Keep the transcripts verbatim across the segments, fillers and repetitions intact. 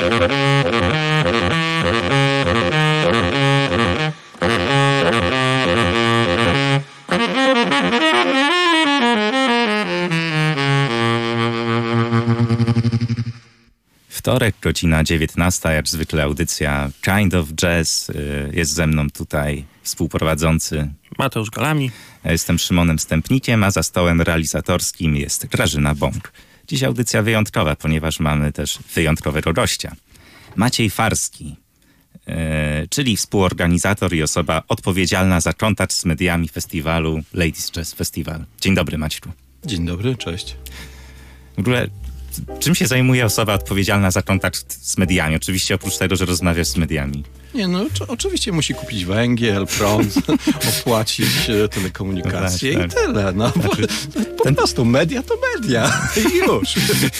Wtorek, godzina dziewiętnasta, jak zwykle audycja Kind of Jazz. Jest ze mną tutaj współprowadzący Mateusz Galami. Ja jestem Szymonem Stępnikiem, a za stołem realizatorskim jest Grażyna Bąk. Dziś audycja wyjątkowa, ponieważ mamy też wyjątkowego gościa. Maciej Farski, yy, czyli współorganizator i osoba odpowiedzialna za kontakt z mediami festiwalu Ladies Jazz Festival. Dzień dobry, Maćku. Dzień dobry, cześć. W ogóle, czym się zajmuje osoba odpowiedzialna za kontakt z mediami? Oczywiście oprócz tego, że rozmawiasz z mediami. Nie, no oczywiście musi kupić węgiel, prąd, opłacić telekomunikację no tak, tak. i tyle. No, znaczy, po ten... prostu media to media i już.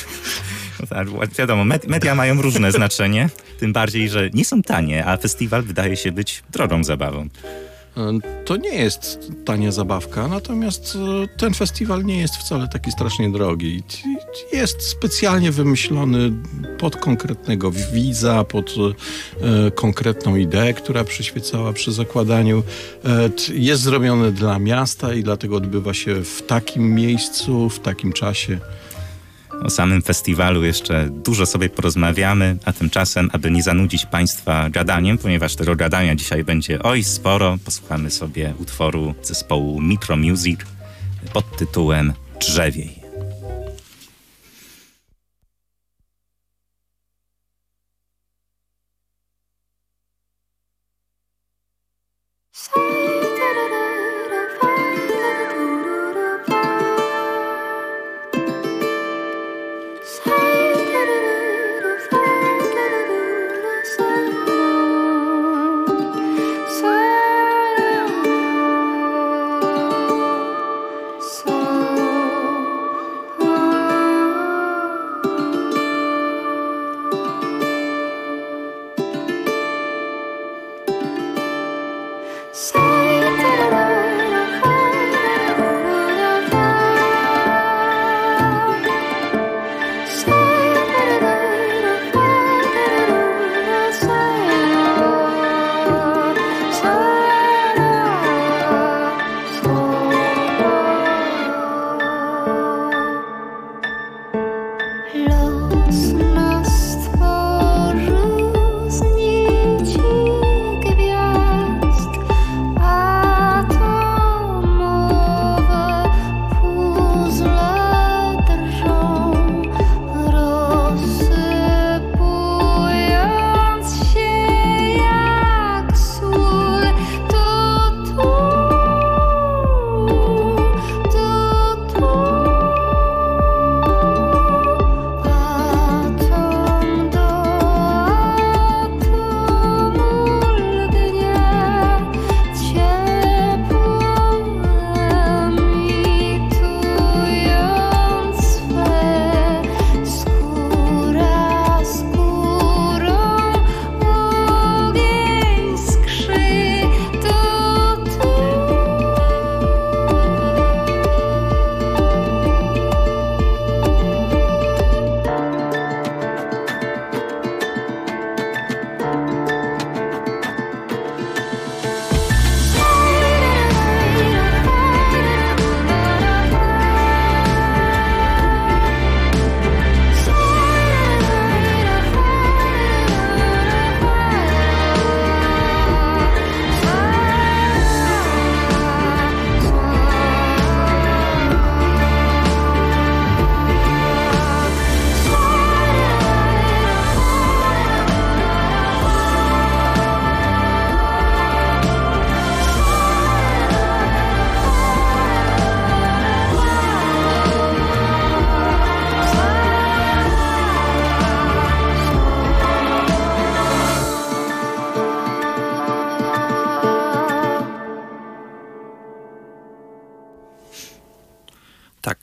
No tak, wiadomo, med- media mają różne znaczenie, tym bardziej, że nie są tanie, a festiwal wydaje się być drogą zabawą. To nie jest tania zabawka, natomiast ten festiwal nie jest wcale taki strasznie drogi. Jest specjalnie wymyślony pod konkretnego widza, pod e, konkretną ideę, która przyświecała przy zakładaniu. E, jest zrobiony dla miasta i dlatego odbywa się w takim miejscu, w takim czasie. O samym festiwalu jeszcze dużo sobie porozmawiamy, a tymczasem, aby nie zanudzić Państwa gadaniem, ponieważ tego gadania dzisiaj będzie oj sporo, posłuchamy sobie utworu zespołu Micro Music pod tytułem Drzewiej. So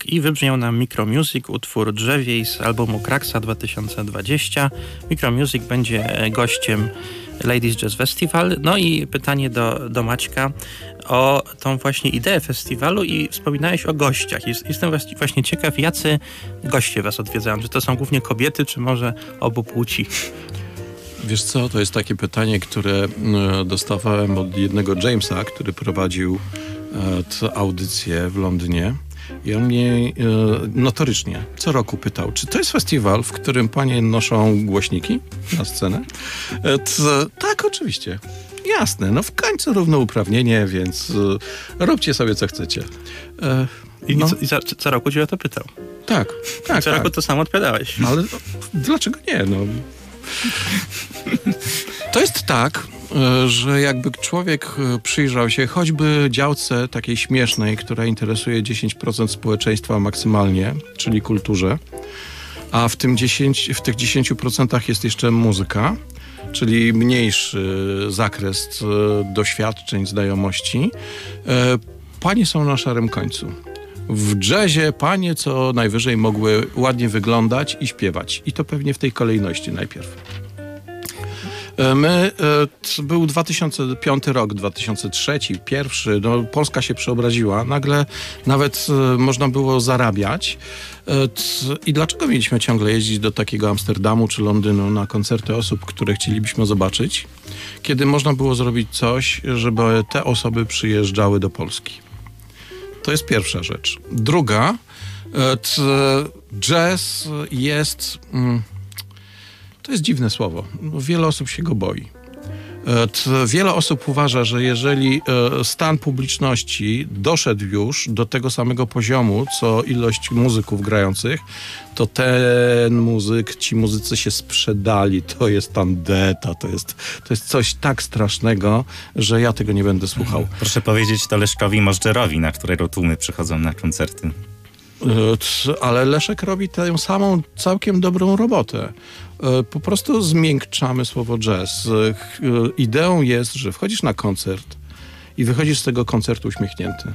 i wybrzmiał nam Micromusic, utwór Drzewiej z albumu Kraksa dwa tysiące dwadzieścia. Micromusic będzie gościem Ladies Jazz Festival. No i pytanie do, do Maćka o tą właśnie ideę festiwalu i wspominałeś o gościach. Jest, jestem właśnie ciekaw, jacy goście was odwiedzają. Czy to są głównie kobiety, czy może obu płci? Wiesz co, to jest takie pytanie, które dostawałem od jednego Jamesa, który prowadził tę audycję w Londynie. I on mnie notorycznie co roku pytał, czy to jest festiwal, w którym panie noszą głośniki na scenę? To, tak, oczywiście. Jasne, no w końcu równouprawnienie, więc róbcie sobie co chcecie. I, no. co, i za, co roku cię o to pytał? Tak, tak. Co tak. roku to samo odpowiadałeś. Ale dlaczego nie? No. To jest tak, że jakby człowiek przyjrzał się choćby działce takiej śmiesznej, która interesuje dziesięć procent społeczeństwa maksymalnie, czyli kulturze, a w, tym dziesięć, w tych dziesięciu procentach jest jeszcze muzyka, czyli mniejszy zakres doświadczeń, znajomości, panie są na szarym końcu. W jazzie panie co najwyżej mogły ładnie wyglądać i śpiewać. I to pewnie w tej kolejności najpierw. My, to był dwa tysiące piąty rok, dwa tysiące trzeci, pierwszy, no Polska się przeobraziła, nagle nawet można było zarabiać. I dlaczego mieliśmy ciągle jeździć do takiego Amsterdamu czy Londynu na koncerty osób, które chcielibyśmy zobaczyć, kiedy można było zrobić coś, żeby te osoby przyjeżdżały do Polski? To jest pierwsza rzecz. Druga, jazz jest... To jest dziwne słowo. Wiele osób się go boi. Wiele osób uważa, że jeżeli stan publiczności doszedł już do tego samego poziomu, co ilość muzyków grających, to ten muzyk, ci muzycy się sprzedali, to jest tandeta, to jest, to jest coś tak strasznego, że ja tego nie będę słuchał. Proszę powiedzieć to Leszkowi Możdżerowi, na którego tłumy przychodzą na koncerty. Ale Leszek robi tę samą całkiem dobrą robotę. Po prostu zmiękczamy słowo jazz. Ideą jest, że wchodzisz na koncert i wychodzisz z tego koncertu uśmiechnięty.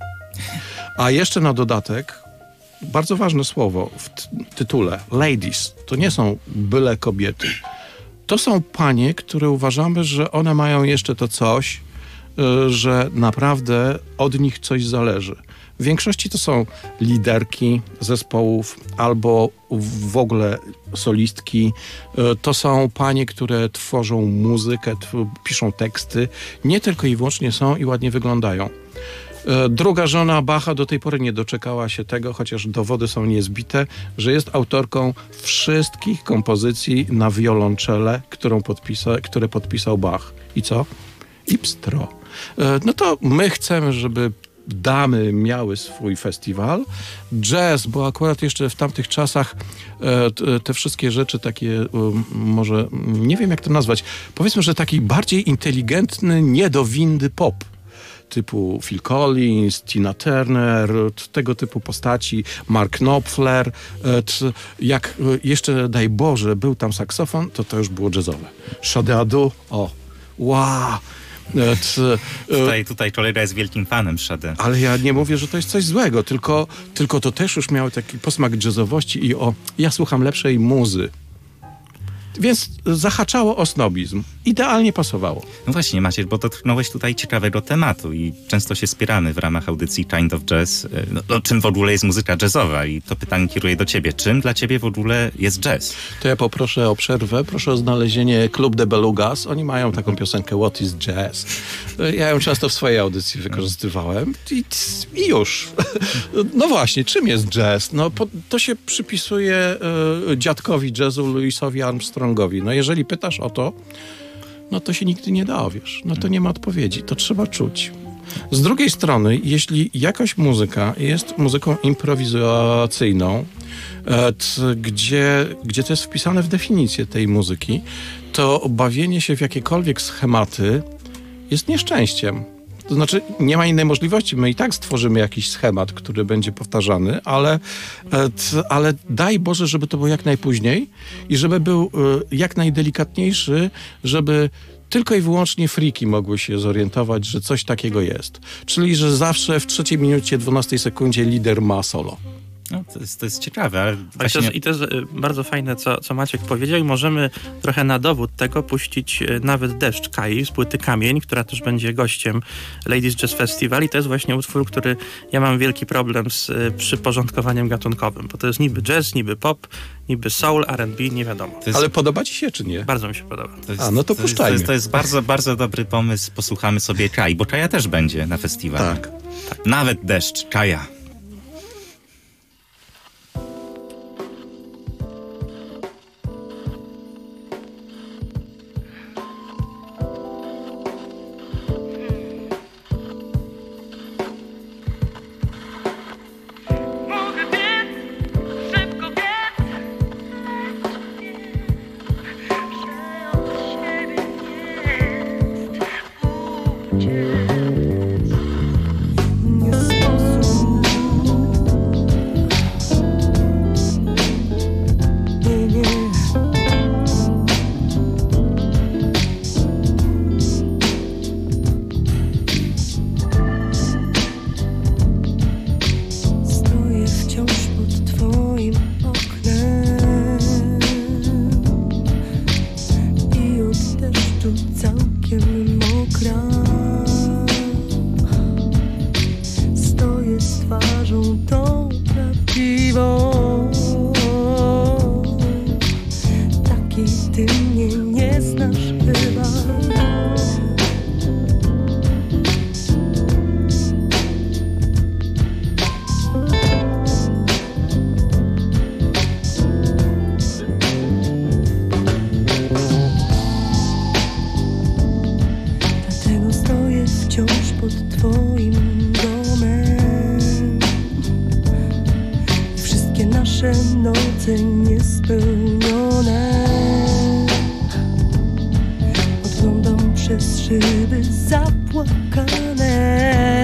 A jeszcze na dodatek, bardzo ważne słowo w tytule, ladies, to nie są byle kobiety. To są panie, które uważamy, że one mają jeszcze to coś, że naprawdę od nich coś zależy. W większości to są liderki zespołów albo w ogóle solistki. To są panie, które tworzą muzykę, tw- piszą teksty. Nie tylko i wyłącznie są i ładnie wyglądają. Druga żona Bacha do tej pory nie doczekała się tego, chociaż dowody są niezbite, że jest autorką wszystkich kompozycji na wiolonczele, którą podpisa- które podpisał Bach. I co? I pstro. No to my chcemy, żeby damy miały swój festiwal. Jazz, bo akurat jeszcze w tamtych czasach e, te, te wszystkie rzeczy takie, e, może, nie wiem jak to nazwać, powiedzmy, że taki bardziej inteligentny, nie do windy pop. Typu Phil Collins, Tina Turner, tego typu postaci, Mark Knopfler. E, t, jak jeszcze, daj Boże, był tam saksofon, to to już było jazzowe. Sade Adu, o, wow. Tutaj, tutaj kolega jest wielkim fanem Sade. Ale ja nie mówię, że to jest coś złego, tylko, tylko to też już miało taki posmak jazzowości i o, ja słucham lepszej muzy. Więc zahaczało o snobizm. Idealnie pasowało. No właśnie, Maciej, bo dotknąłeś tutaj ciekawego tematu i często się spieramy w ramach audycji Kind of Jazz, no, no, czym w ogóle jest muzyka jazzowa i to pytanie kieruję do ciebie. Czym dla ciebie w ogóle jest jazz? To ja poproszę o przerwę, proszę o znalezienie Club de Belugas. Oni mają taką piosenkę What is Jazz? Ja ją często w swojej audycji wykorzystywałem i, i już. No właśnie, czym jest jazz? No po, to się przypisuje y, dziadkowi jazzu Louisowi Armstrongowi. No jeżeli pytasz o to, no to się nigdy nie dowiesz. No to nie ma odpowiedzi. To trzeba czuć. Z drugiej strony, jeśli jakaś muzyka jest muzyką improwizacyjną, e, t, gdzie, gdzie to jest wpisane w definicję tej muzyki, to bawienie się w jakiekolwiek schematy jest nieszczęściem. To znaczy, nie ma innej możliwości. My i tak stworzymy jakiś schemat, który będzie powtarzany, ale, ale daj Boże, żeby to było jak najpóźniej i żeby był jak najdelikatniejszy, żeby tylko i wyłącznie freaki mogły się zorientować, że coś takiego jest. Czyli, że zawsze w trzeciej minucie, dwunastej sekundzie lider ma solo. No, to, jest, to jest ciekawe, ale Ale właśnie... to jest, I to jest y, bardzo fajne, co, co Maciek powiedział i możemy trochę na dowód tego puścić y, nawet Deszcz Kai z płyty Kamień, która też będzie gościem Ladies Jazz Festival i to jest właśnie utwór, który ja mam wielki problem z y, przyporządkowaniem gatunkowym, bo to jest niby jazz, niby pop, niby soul, R and B, nie wiadomo. To jest, Ale podoba ci się, czy nie? Bardzo mi się podoba. to jest, A, no to to jest, to puszczajmy. jest, to jest bardzo, bardzo dobry pomysł. Posłuchamy sobie Kai, bo Kaja też będzie na festiwalu. Tak. Nawet Deszcz, Kaja. Mogę biec, szybko biec, że od siebie jest uciec. Nie sposób, nie, nie. Stoję wciąż pod twoim oknem i od deszczu całkiem mokra. Stoję z twarzą tą prawdziwą. Taki ty mnie nie znasz chyba. Dlatego stoję wciąż pod twoim domem. Wszystkie nasze noce niespełnione. Podglądam przez szyby zapłakane.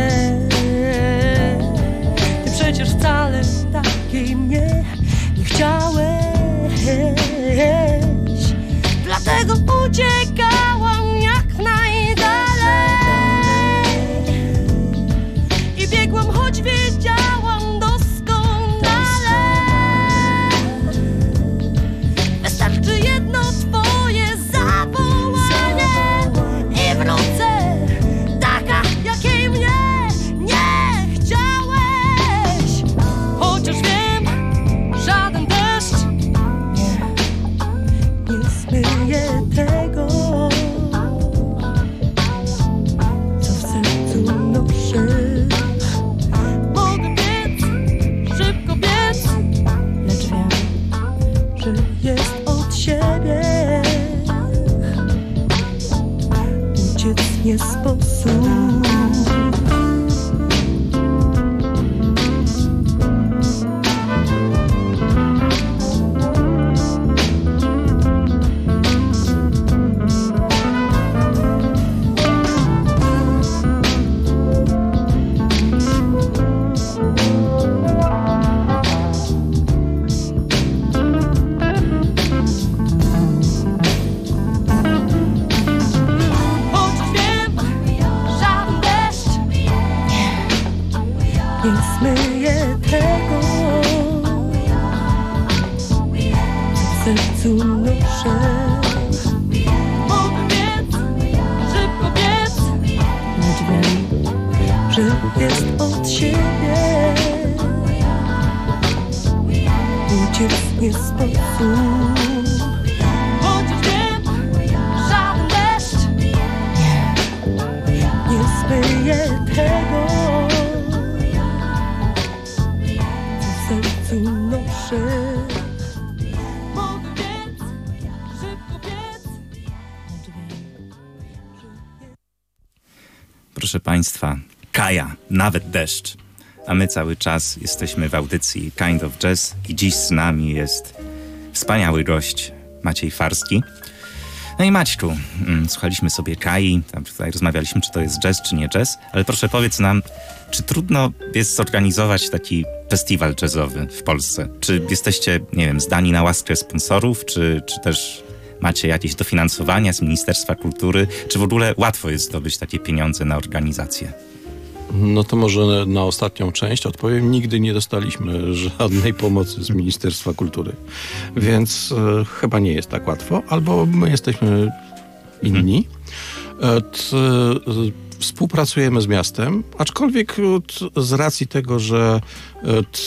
Ty przecież wcale takiej mnie nie chciałeś. Dlatego uciekałam jak najdalej i biegłam, choć wiedziałam doskonale. Wystarczy jedno twoje zawołanie i wrócę taka, jakiej mnie nie chciałeś. Chociaż wiem, żaden deszcz nie zmyje tego, co w sercu noszę. Mogę biec, szybko biec, lecz wiem, że jest od siebie uciec nie sposób. Chociaż wiem, żaden deszcz nie zmyje tego, co w sercu noszę. Mogę biec, szybko biec, lecz wiem, że jest od siebie uciec nie sposób. Chociaż wiem, żaden deszcz nie zmyje tego, co w sercu noszę. Mogę biec, szybko biec, lecz wiem, że jest... Proszę Państwa, Kaja, nawet Deszcz. A my cały czas jesteśmy w audycji Kind of Jazz i dziś z nami jest wspaniały gość Maciej Farski. No i Maćku, mm, słuchaliśmy sobie Kai, tam tutaj rozmawialiśmy, czy to jest jazz, czy nie jazz, ale proszę powiedz nam, czy trudno jest zorganizować taki festiwal jazzowy w Polsce? Czy jesteście, nie wiem, zdani na łaskę sponsorów, czy, czy też macie jakieś dofinansowania z Ministerstwa Kultury? Czy w ogóle łatwo jest zdobyć takie pieniądze na organizację? No to może na ostatnią część odpowiem. Nigdy nie dostaliśmy żadnej pomocy z Ministerstwa Kultury, więc e, chyba nie jest tak łatwo. Albo my jesteśmy inni. E, t, e, Współpracujemy z miastem, aczkolwiek t, z racji tego, że e, t,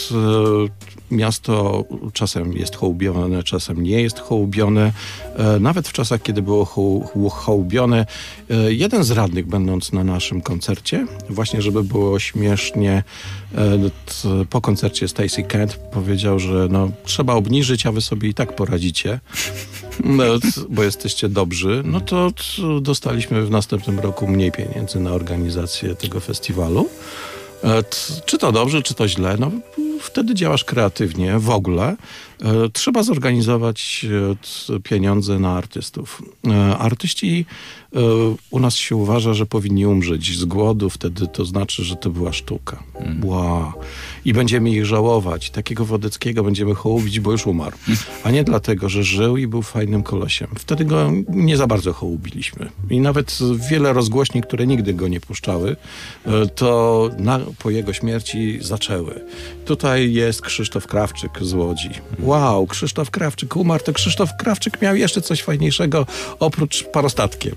miasto czasem jest hołubione, czasem nie jest hołubione. E, nawet w czasach, kiedy było hoł, hołubione, e, jeden z radnych, będąc na naszym koncercie, właśnie żeby było śmiesznie, e, t, po koncercie Stacey Kent powiedział, że no, trzeba obniżyć, a wy sobie i tak poradzicie, no, t, bo jesteście dobrzy. No to t, dostaliśmy w następnym roku mniej pieniędzy na organizację tego festiwalu. E, t, czy to dobrze, czy to źle? No, wtedy działasz kreatywnie w ogóle. E, trzeba zorganizować e, t, pieniądze na artystów. E, artyści e, u nas się uważa, że powinni umrzeć z głodu, wtedy to znaczy, że to była sztuka. Mm. Wow. I będziemy ich żałować. Takiego Wodeckiego będziemy hołubić, bo już umarł. A nie dlatego, że żył i był fajnym kolosiem. Wtedy go nie za bardzo hołubiliśmy. I nawet wiele rozgłośni, które nigdy go nie puszczały, e, to na, po jego śmierci zaczęły. Tutaj jest Krzysztof Krawczyk z Łodzi. Wow, Krzysztof Krawczyk umarł, to Krzysztof Krawczyk miał jeszcze coś fajniejszego oprócz parostatkiem.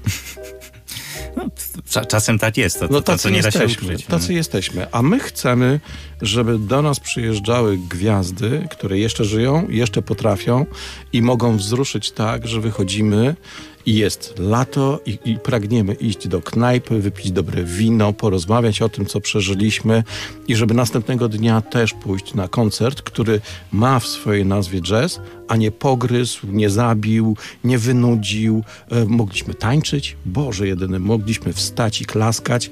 No, cza- czasem tak jest, to, to, No to co nie da się jesteśmy, ukryć. tacy jesteśmy. A my chcemy, żeby do nas przyjeżdżały gwiazdy, które jeszcze żyją, jeszcze potrafią i mogą wzruszyć tak, że wychodzimy i jest lato i, i pragniemy iść do knajpy, wypić dobre wino, porozmawiać o tym, co przeżyliśmy i żeby następnego dnia też pójść na koncert, który ma w swojej nazwie jazz, a nie pogryzł, nie zabił, nie wynudził. E, mogliśmy tańczyć, Boże jedyny, mogliśmy wstać i klaskać.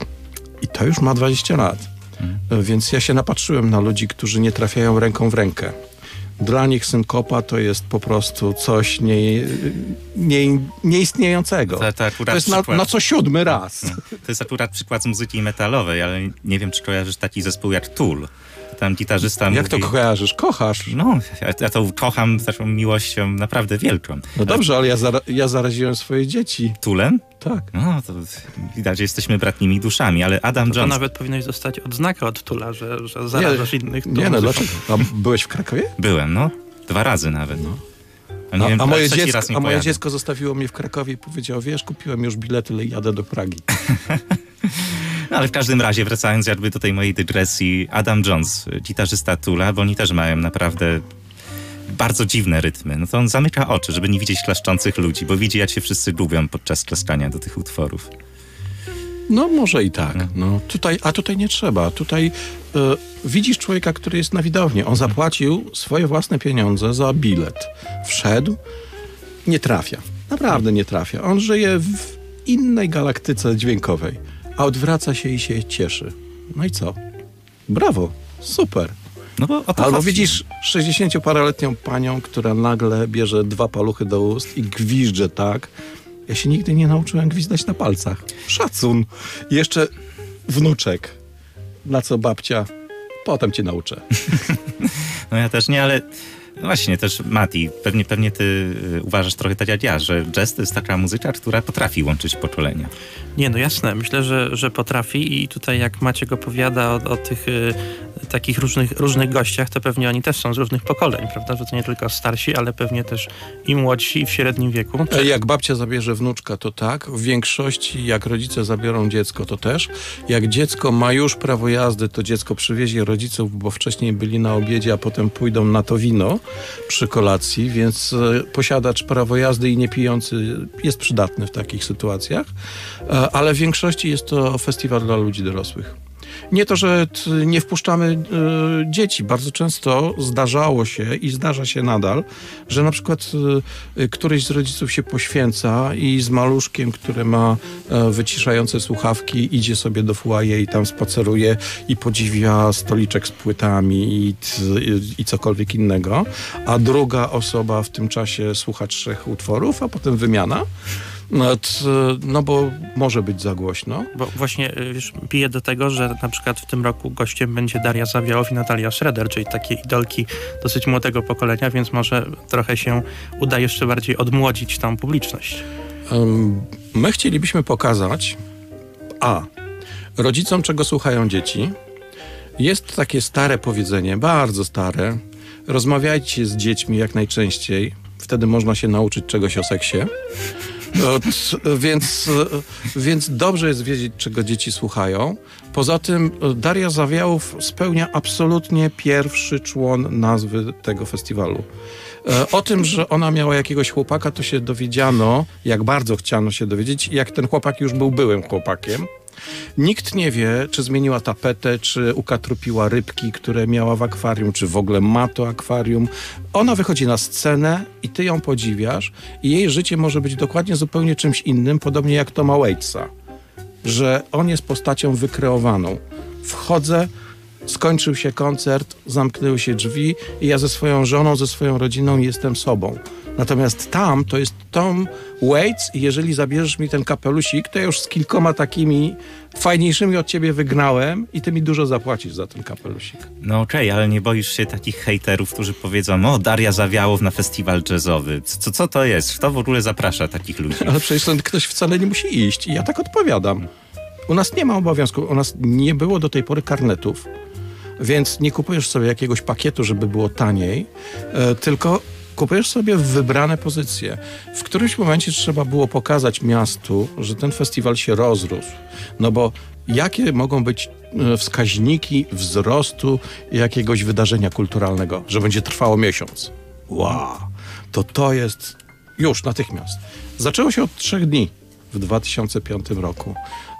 I to już ma dwadzieścia lat. E, więc ja się napatrzyłem na ludzi, którzy nie trafiają ręką w rękę. Dla nich synkopa to jest po prostu coś nie, nie, nieistniejącego. To, to, akurat To jest na, przykład, na co siódmy raz. to jest akurat przykład z muzyki metalowej, ale nie wiem, czy kojarzysz taki zespół jak Tool. Tam gitarzysta Jak mówi... to kojarzysz? Kochasz? No, ja, ja to kocham taką miłością naprawdę wielką. No dobrze, ale ja, zara- ja zaraziłem swoje dzieci. Toolem? Tak. No, to widać, że jesteśmy bratnimi duszami, ale Adam To Jones... nawet powinieneś dostać odznakę od Tula, że, że zarażasz innych. Nie, no dlaczego? A byłeś w Krakowie? Byłem, no. Dwa razy nawet. No. A, nie A, wiem, a, moje, trzeci dziecko, raz nie a moje pojadę. dziecko zostawiło mnie w Krakowie i powiedziało, wiesz, kupiłem już bilety, ale jadę do Pragi. No, ale w każdym razie, wracając jakby do tej mojej dygresji, Adam Jones, gitarzysta Tula, bo oni też mają naprawdę bardzo dziwne rytmy. No to on zamyka oczy, żeby nie widzieć klaszczących ludzi, bo widzi, jak się wszyscy gubią podczas klaskania do tych utworów. No może i tak. No, tutaj, a tutaj nie trzeba. Tutaj e, widzisz człowieka, który jest na widowni. On zapłacił swoje własne pieniądze za bilet. Wszedł, nie trafia. Naprawdę nie trafia. On żyje w innej galaktyce dźwiękowej, a odwraca się i się cieszy. No i co? Brawo, super. No bo o to Albo chodzi. widzisz sześćdziesięcioparoletnią panią, która nagle bierze dwa paluchy do ust i gwizdże tak. Ja się nigdy nie nauczyłem gwizdać na palcach. Szacun. I jeszcze wnuczek. Na co babcia? Potem cię nauczę. No ja też nie, ale no właśnie też Mati, pewnie, pewnie ty y, uważasz trochę tak jak ja, że jazz to jest taka muzyka, która potrafi łączyć pokolenia. Nie, no jasne. Myślę, że, że potrafi i tutaj jak Maciek opowiada o, o tych y, takich różnych, różnych gościach, to pewnie oni też są z różnych pokoleń, prawda? Że to nie tylko starsi, ale pewnie też i młodsi, i w średnim wieku. E, Jak babcia zabierze wnuczka, to tak. W większości, jak rodzice zabiorą dziecko, to też. Jak dziecko ma już prawo jazdy, to dziecko przywiezie rodziców, bo wcześniej byli na obiedzie, a potem pójdą na to wino przy kolacji, więc e, posiadacz prawo jazdy i niepijący jest przydatny w takich sytuacjach. E, ale w większości jest to festiwal dla ludzi dorosłych. Nie to, że t, nie wpuszczamy y, dzieci. Bardzo często zdarzało się i zdarza się nadal, że na przykład y, któryś z rodziców się poświęca i z maluszkiem, który ma y, wyciszające słuchawki, idzie sobie do foyer i tam spaceruje i podziwia stoliczek z płytami i, t, y, i cokolwiek innego, a druga osoba w tym czasie słucha trzech utworów, a potem wymiana. No, t, no bo może być za głośno. Bo właśnie, wiesz, piję do tego, że na przykład w tym roku gościem będzie Daria Zawiałow i Natalia Schroeder, czyli takie idolki dosyć młodego pokolenia, więc może trochę się uda jeszcze bardziej odmłodzić tą publiczność. Um, my chcielibyśmy pokazać a, Rodzicom, czego słuchają dzieci? Jest takie stare powiedzenie, bardzo stare. Rozmawiajcie z dziećmi jak najczęściej. Wtedy można się nauczyć czegoś o seksie. Od, więc, więc dobrze jest wiedzieć, czego dzieci słuchają. Poza tym Daria Zawiałów spełnia absolutnie pierwszy człon nazwy tego festiwalu. O tym, że ona miała jakiegoś chłopaka, to się dowiedziano, jak bardzo chciano się dowiedzieć, jak ten chłopak już był byłym chłopakiem. Nikt nie wie, czy zmieniła tapetę, czy ukatrupiła rybki, które miała w akwarium, czy w ogóle ma to akwarium. Ona wychodzi na scenę i ty ją podziwiasz i jej życie może być dokładnie zupełnie czymś innym, podobnie jak Toma Waitsa, że on jest postacią wykreowaną. Wchodzę, skończył się koncert, zamknęły się drzwi i ja ze swoją żoną, ze swoją rodziną jestem sobą. Natomiast tam to jest Tom Waits i jeżeli zabierzesz mi ten kapelusik, to ja już z kilkoma takimi fajniejszymi od ciebie wygrałem i ty mi dużo zapłacisz za ten kapelusik. No okej, okay, ale nie boisz się takich hejterów, którzy powiedzą, o, Daria Zawiałów na festiwal jazzowy. Co, co to jest? Kto w ogóle zaprasza takich ludzi? Ale przecież ten ktoś wcale nie musi iść i ja tak odpowiadam. U nas nie ma obowiązku, u nas nie było do tej pory karnetów, więc nie kupujesz sobie jakiegoś pakietu, żeby było taniej, e, tylko kupujesz sobie wybrane pozycje. W którymś momencie trzeba było pokazać miastu, że ten festiwal się rozrósł. No bo jakie mogą być wskaźniki wzrostu jakiegoś wydarzenia kulturalnego, że będzie trwało miesiąc? Wow! To to jest już natychmiast. Zaczęło się od trzech dni w dwa tysiące piątym roku.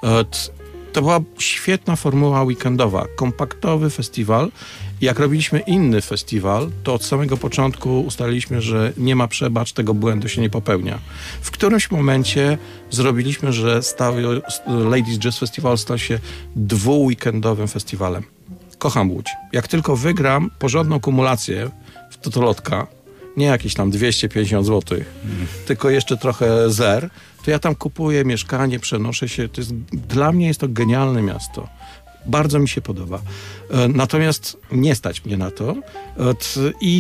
To była świetna formuła weekendowa, kompaktowy festiwal. Jak robiliśmy inny festiwal, to od samego początku ustaliliśmy, że nie ma przebacz, tego błędu się nie popełnia. W którymś momencie zrobiliśmy, że stały, Ladies Jazz Festival stał się dwuweekendowym festiwalem. Kocham Łódź. Jak tylko wygram porządną kumulację w Totolotka, nie jakieś tam dwieście pięćdziesiąt złotych, mm. tylko jeszcze trochę zer, to ja tam kupuję mieszkanie, przenoszę się. To jest, dla mnie jest to genialne miasto. Bardzo mi się podoba. Natomiast nie stać mnie na to. I,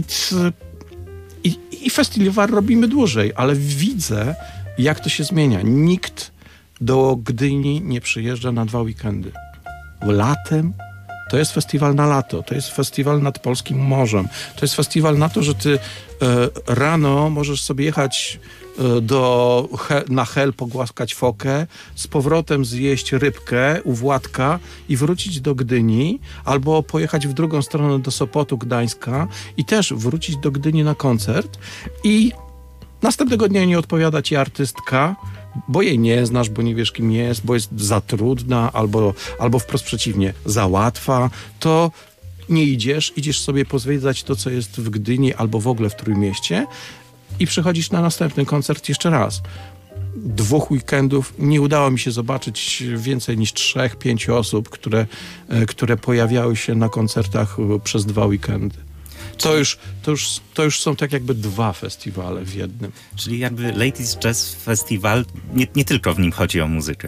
i, i festiwal robimy dłużej, ale widzę, jak to się zmienia. Nikt do Gdyni nie przyjeżdża na dwa weekendy. Latem to jest festiwal na lato, to jest festiwal nad polskim morzem. To jest festiwal na to, że ty e, rano możesz sobie jechać do, na Hel pogłaskać fokę, z powrotem zjeść rybkę u Władka i wrócić do Gdyni, albo pojechać w drugą stronę do Sopotu, Gdańska i też wrócić do Gdyni na koncert i następnego dnia nie odpowiada ci artystka, bo jej nie znasz, bo nie wiesz, kim jest, bo jest za trudna, albo, albo wprost przeciwnie, za łatwa, to nie idziesz, idziesz sobie pozwiedzać to, co jest w Gdyni albo w ogóle w Trójmieście i przychodzisz na następny koncert jeszcze raz. Dwóch weekendów nie udało mi się zobaczyć więcej niż trzech, pięciu osób, które, które pojawiały się na koncertach przez dwa weekendy. To już, to, już, to już są tak jakby dwa festiwale w jednym. Czyli jakby Ladies Jazz Festival, nie, nie tylko w nim chodzi o muzykę.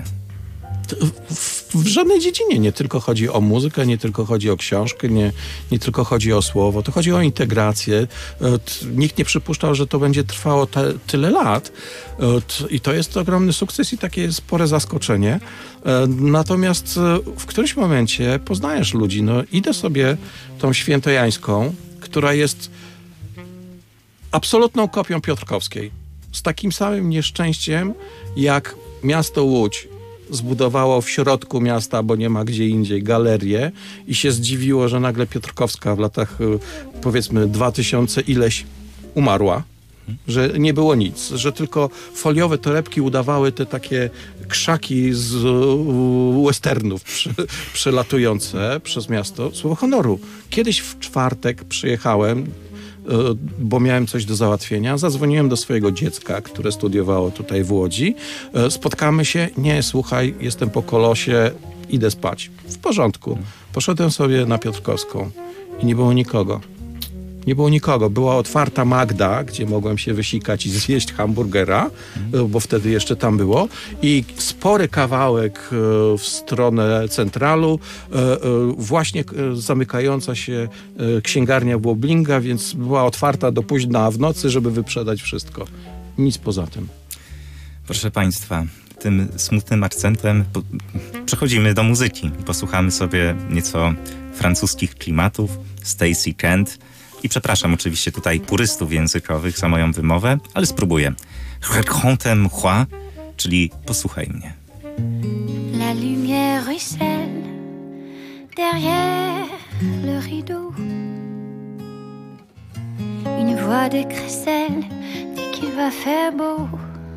W, w żadnej dziedzinie nie tylko chodzi o muzykę, nie tylko chodzi o książkę, nie, nie tylko chodzi o słowo, to chodzi o integrację. Nikt nie przypuszczał, że to będzie trwało te, tyle lat i to jest ogromny sukces i takie spore zaskoczenie. Natomiast w którymś momencie poznajesz ludzi. No, idę sobie tą Świętojańską, która jest absolutną kopią Piotrkowskiej. Z takim samym nieszczęściem, jak miasto Łódź zbudowało w środku miasta, bo nie ma gdzie indziej, galerię i się zdziwiło, że nagle Piotrkowska w latach powiedzmy dwa tysiące ileś umarła, że nie było nic, że tylko foliowe torebki udawały te takie krzaki z westernów przy, przelatujące przez miasto. Słowo honoru. Kiedyś w czwartek przyjechałem, bo miałem coś do załatwienia. Zadzwoniłem do swojego dziecka, które studiowało tutaj w Łodzi. Spotkamy się. Nie, słuchaj, jestem po Kolosie, idę spać. W porządku. Poszedłem sobie na Piotrkowską i nie było nikogo. Nie było nikogo. Była otwarta Magda, gdzie mogłem się wysikać i zjeść hamburgera, bo wtedy jeszcze tam było. I spory kawałek w stronę centralu, właśnie zamykająca się księgarnia Woblinga, więc była otwarta do późna w nocy, żeby wyprzedać wszystko. Nic poza tym. Proszę Państwa, tym smutnym akcentem po, przechodzimy do muzyki i posłuchamy sobie nieco francuskich klimatów, Stacey Kent. I przepraszam oczywiście tutaj purystów językowych za moją wymowę, ale spróbuję. Raconte-moi, czyli posłuchaj mnie. La lumière ruisselle derrière le rideau. Une voix de crécelle dit qu'il va faire beau.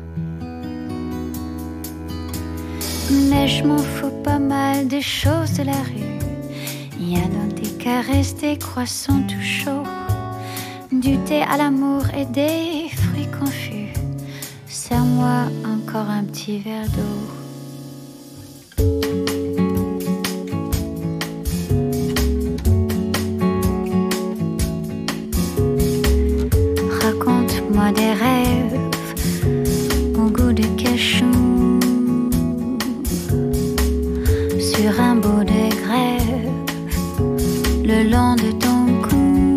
Mais je m'en fous pas mal des choses de la rue. Il y a dans des caresses, des croissants tout chauds, du thé à l'amour et des fruits confus. Serre-moi encore un petit verre d'eau. Raconte-moi des rêves au goût de cachou, sur un bout de grève, le long de ton cou,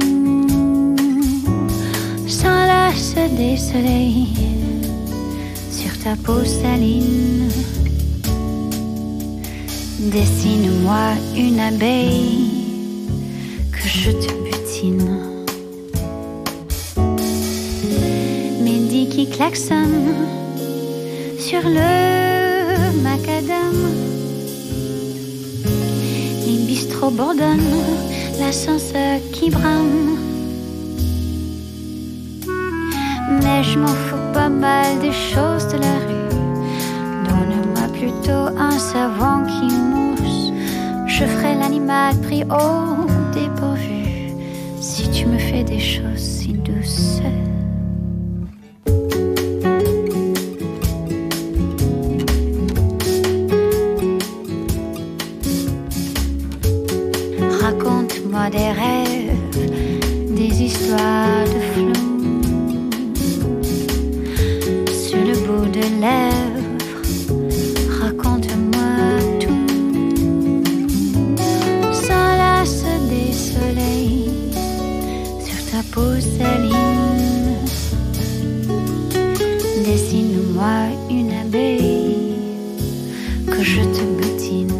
s'enlace des soleils sur ta peau saline. Dessine-moi une abeille que je te butine. Midi qui klaxonne sur le macadam. Les bistrots bourdonnent, l'ascenseur qui brame. Mais je m'en fous pas mal des choses de la rue. Donne-moi plutôt un savon qui mousse. Je ferai l'animal pris au dépourvu si tu me fais des choses si douces. Raconte-moi des rêves, des histoires de flou, sur le bout de lèvres. Raconte-moi tout, s'enlace des soleils sur ta peau saline. Dessine-moi une abeille que je te butine.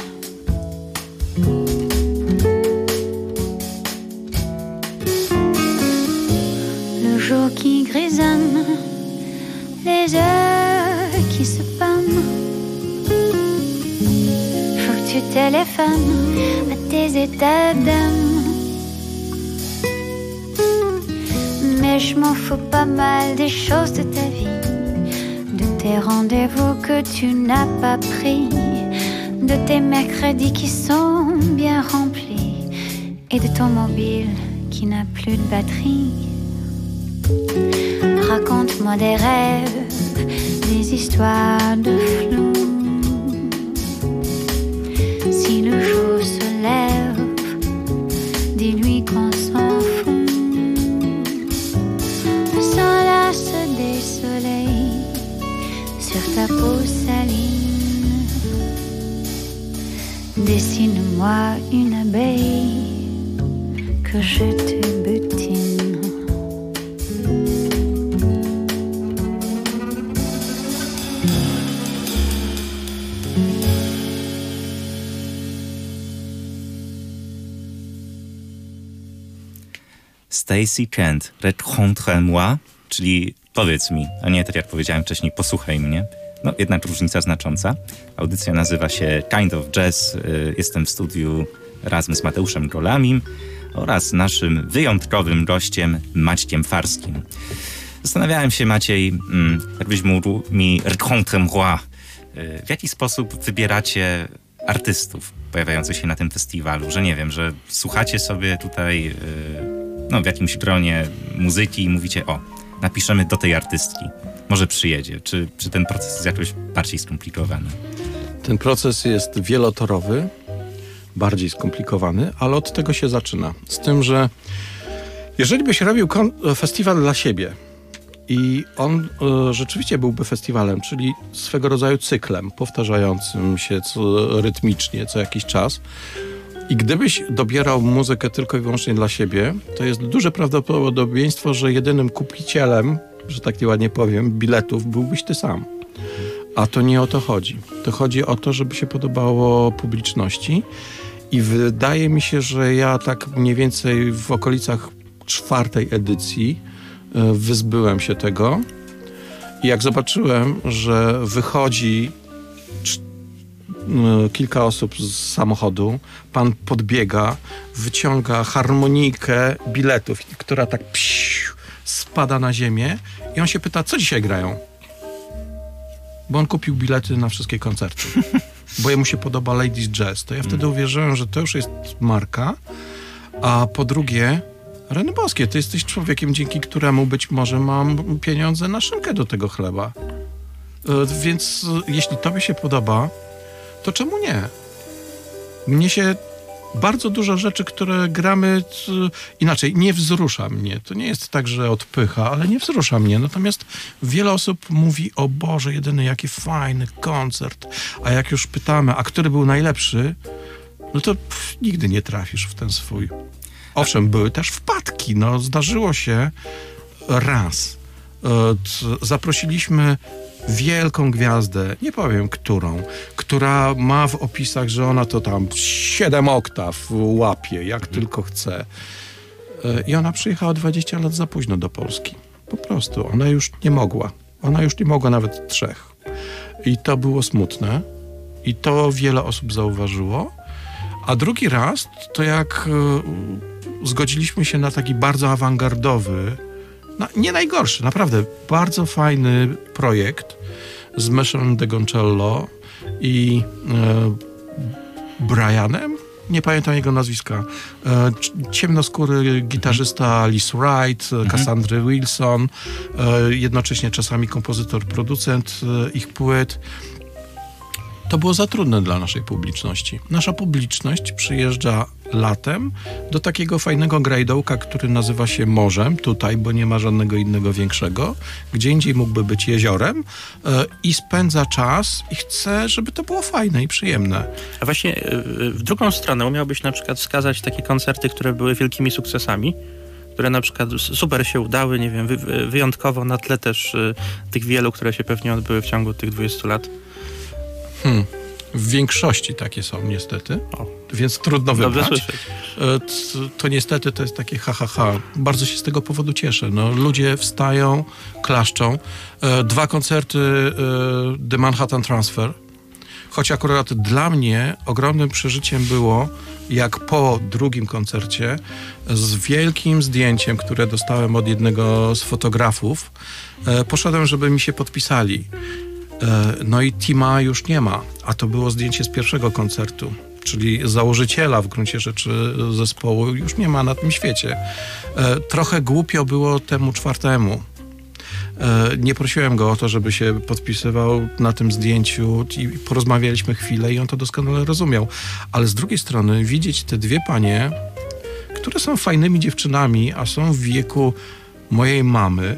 Qui grisonne, les heures qui se pâment. Faut que tu téléphones à tes états d'âme. Mais je m'en fous pas mal des choses de ta vie, de tes rendez-vous que tu n'as pas pris, de tes mercredis qui sont bien remplis et de ton mobile qui n'a plus de batterie. Raconte-moi des rêves, des histoires de flou. Si le jour se lève, dis-lui qu'on s'en fout. S'enlace des soleils sur ta peau saline. Dessine-moi une abeille que je te butine. Stacey Kent, Raconte-moi, czyli powiedz mi, a nie tak jak powiedziałem wcześniej, posłuchaj mnie. No jednak różnica znacząca. Audycja nazywa się Kind of Jazz. Jestem w studiu razem z Mateuszem Golamim oraz naszym wyjątkowym gościem Maćkiem Farskim. Zastanawiałem się, Maciej, jakbyś mógł mi Raconte-moi, w jaki sposób wybieracie artystów pojawiających się na tym festiwalu, że nie wiem, że słuchacie sobie tutaj no, w jakimś gronie muzyki i mówicie, o, napiszemy do tej artystki, może przyjedzie. Czy, czy ten proces jest jakoś bardziej skomplikowany? Ten proces jest wielotorowy, bardziej skomplikowany, ale od tego się zaczyna. Z tym, że jeżeli byś robił kon- festiwal dla siebie i on y, rzeczywiście byłby festiwalem, czyli swego rodzaju cyklem powtarzającym się co, rytmicznie co jakiś czas, i gdybyś dobierał muzykę tylko i wyłącznie dla siebie, to jest duże prawdopodobieństwo, że jedynym kupicielem, że tak ładnie powiem, biletów byłbyś ty sam. A to nie o to chodzi. To chodzi o to, żeby się podobało publiczności i wydaje mi się, że ja tak mniej więcej w okolicach czwartej edycji y, wyzbyłem się tego i jak zobaczyłem, że wychodzi kilka osób z samochodu, pan podbiega, wyciąga harmonijkę biletów, która tak psiu, spada na ziemię i on się pyta, co dzisiaj grają? Bo on kupił bilety na wszystkie koncerty. Bo jemu się podoba Ladies Jazz. To ja wtedy uwierzyłem, że to już jest marka, a po drugie, rany boskie, ty jesteś człowiekiem, dzięki któremu być może mam pieniądze na szynkę do tego chleba. Więc jeśli tobie się podoba, to czemu nie? Mnie się bardzo dużo rzeczy, które gramy, t, inaczej, nie wzrusza mnie. To nie jest tak, że odpycha, ale nie wzrusza mnie. Natomiast wiele osób mówi, o Boże, jedyny, jaki fajny koncert. A jak już pytamy, a który był najlepszy, no to pff, nigdy nie trafisz w ten swój. Owszem, były też wpadki. No, zdarzyło się raz. E, t, zaprosiliśmy wielką gwiazdę, nie powiem którą, która ma w opisach, że ona to tam siedem oktaw łapie, jak tylko chce. I ona przyjechała dwadzieścia lat za późno do Polski. Po prostu. Ona już nie mogła. Ona już nie mogła nawet trzech. I to było smutne. I to wiele osób zauważyło. A drugi raz, to jak y, zgodziliśmy się na taki bardzo awangardowy, no, nie najgorszy, naprawdę bardzo fajny projekt z Meshon DeGoncello i e, Brianem, nie pamiętam jego nazwiska, e, ciemnoskóry gitarzysta Lis Wright, mhm. Cassandry Wilson, e, jednocześnie czasami kompozytor, producent e, ich płyt. To było za trudne dla naszej publiczności. Nasza publiczność przyjeżdża latem do takiego fajnego grajdołka, który nazywa się Morzem, tutaj, bo nie ma żadnego innego większego. Gdzie indziej mógłby być jeziorem yy, i spędza czas i chce, żeby to było fajne i przyjemne. A właśnie yy, w drugą stronę umiałbyś na przykład wskazać takie koncerty, które były wielkimi sukcesami, które na przykład super się udały, nie wiem, wy, wyjątkowo na tle też yy, tych wielu, które się pewnie odbyły w ciągu tych dwudziestu lat. Hmm. W większości takie są niestety, o. Więc trudno wybrać. Dobrze słyszeć. To, to niestety to jest takie ha, ha, ha. Bardzo się z tego powodu cieszę. No, ludzie wstają, klaszczą. Dwa koncerty The Manhattan Transfer. Choć akurat dla mnie ogromnym przeżyciem było, jak po drugim koncercie z wielkim zdjęciem, które dostałem od jednego z fotografów, poszedłem, żeby mi się podpisali. No i Tima już nie ma, a to było zdjęcie z pierwszego koncertu, czyli założyciela w gruncie rzeczy zespołu już nie ma na tym świecie. Trochę głupio było temu czwartemu. Nie prosiłem go o to, żeby się podpisywał na tym zdjęciu i porozmawialiśmy chwilę i on to doskonale rozumiał. Ale z drugiej strony widzieć te dwie panie, które są fajnymi dziewczynami, a są w wieku mojej mamy,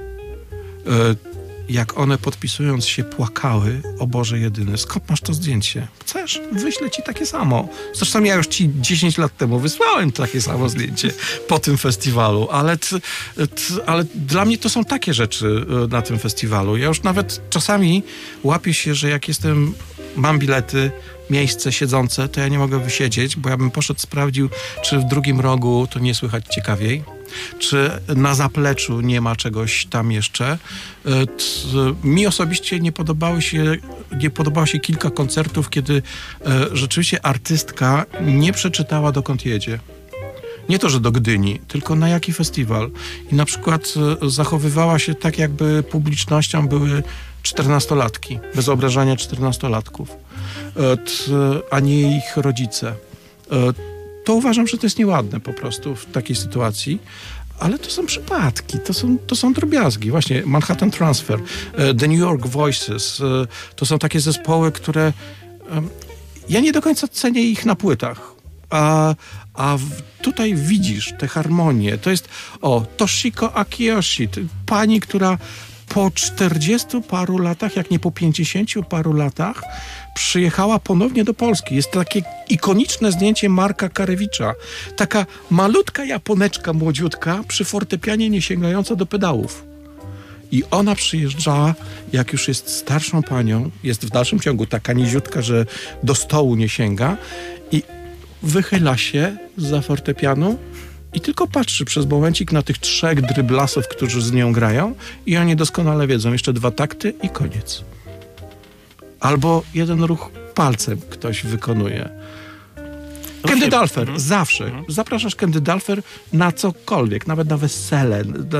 jak one podpisując się płakały, o Boże jedyny, skąd masz to zdjęcie? Chcesz? Wyślę ci takie samo. Zresztą ja już ci dziesięć lat temu wysłałem takie samo zdjęcie po tym festiwalu, ale, t, t, ale dla mnie to są takie rzeczy na tym festiwalu. Ja już nawet czasami łapię się, że jak jestem, mam bilety, miejsce siedzące, to ja nie mogę wysiedzieć, bo ja bym poszedł, sprawdził, czy w drugim rogu to nie słychać ciekawiej, czy na zapleczu nie ma czegoś tam jeszcze. Mi osobiście nie podobały się, nie podobało się kilka koncertów, kiedy rzeczywiście artystka nie przeczytała, dokąd jedzie. Nie to, że do Gdyni, tylko na jaki festiwal. I na przykład zachowywała się tak, jakby publicznością były czternastolatki, bez obrażania czternastolatków, a nie ich rodzice. To uważam, że to jest nieładne po prostu w takiej sytuacji, ale to są przypadki, to są, to są drobiazgi. Właśnie Manhattan Transfer, The New York Voices, to są takie zespoły, które ja nie do końca cenię ich na płytach, a, a w, tutaj widzisz te harmonie. To jest, o, Toshiko Akiyoshi, pani, która po czterdziestu paru latach, jak nie po pięćdziesięciu paru latach, przyjechała ponownie do Polski. Jest to takie ikoniczne zdjęcie Marka Karewicza. Taka malutka Japoneczka, młodziutka, przy fortepianie nie sięgająca do pedałów. I ona przyjeżdżała, jak już jest starszą panią, jest w dalszym ciągu taka niziutka, że do stołu nie sięga i wychyla się za fortepianu i tylko patrzy przez momencik na tych trzech dryblasów, którzy z nią grają i oni doskonale wiedzą, jeszcze dwa takty i koniec. Albo jeden ruch palcem ktoś wykonuje. Candy Dulfer, mm-hmm. zawsze. Mm-hmm. Zapraszasz Candy Dulfer na cokolwiek, nawet na wesele. Na,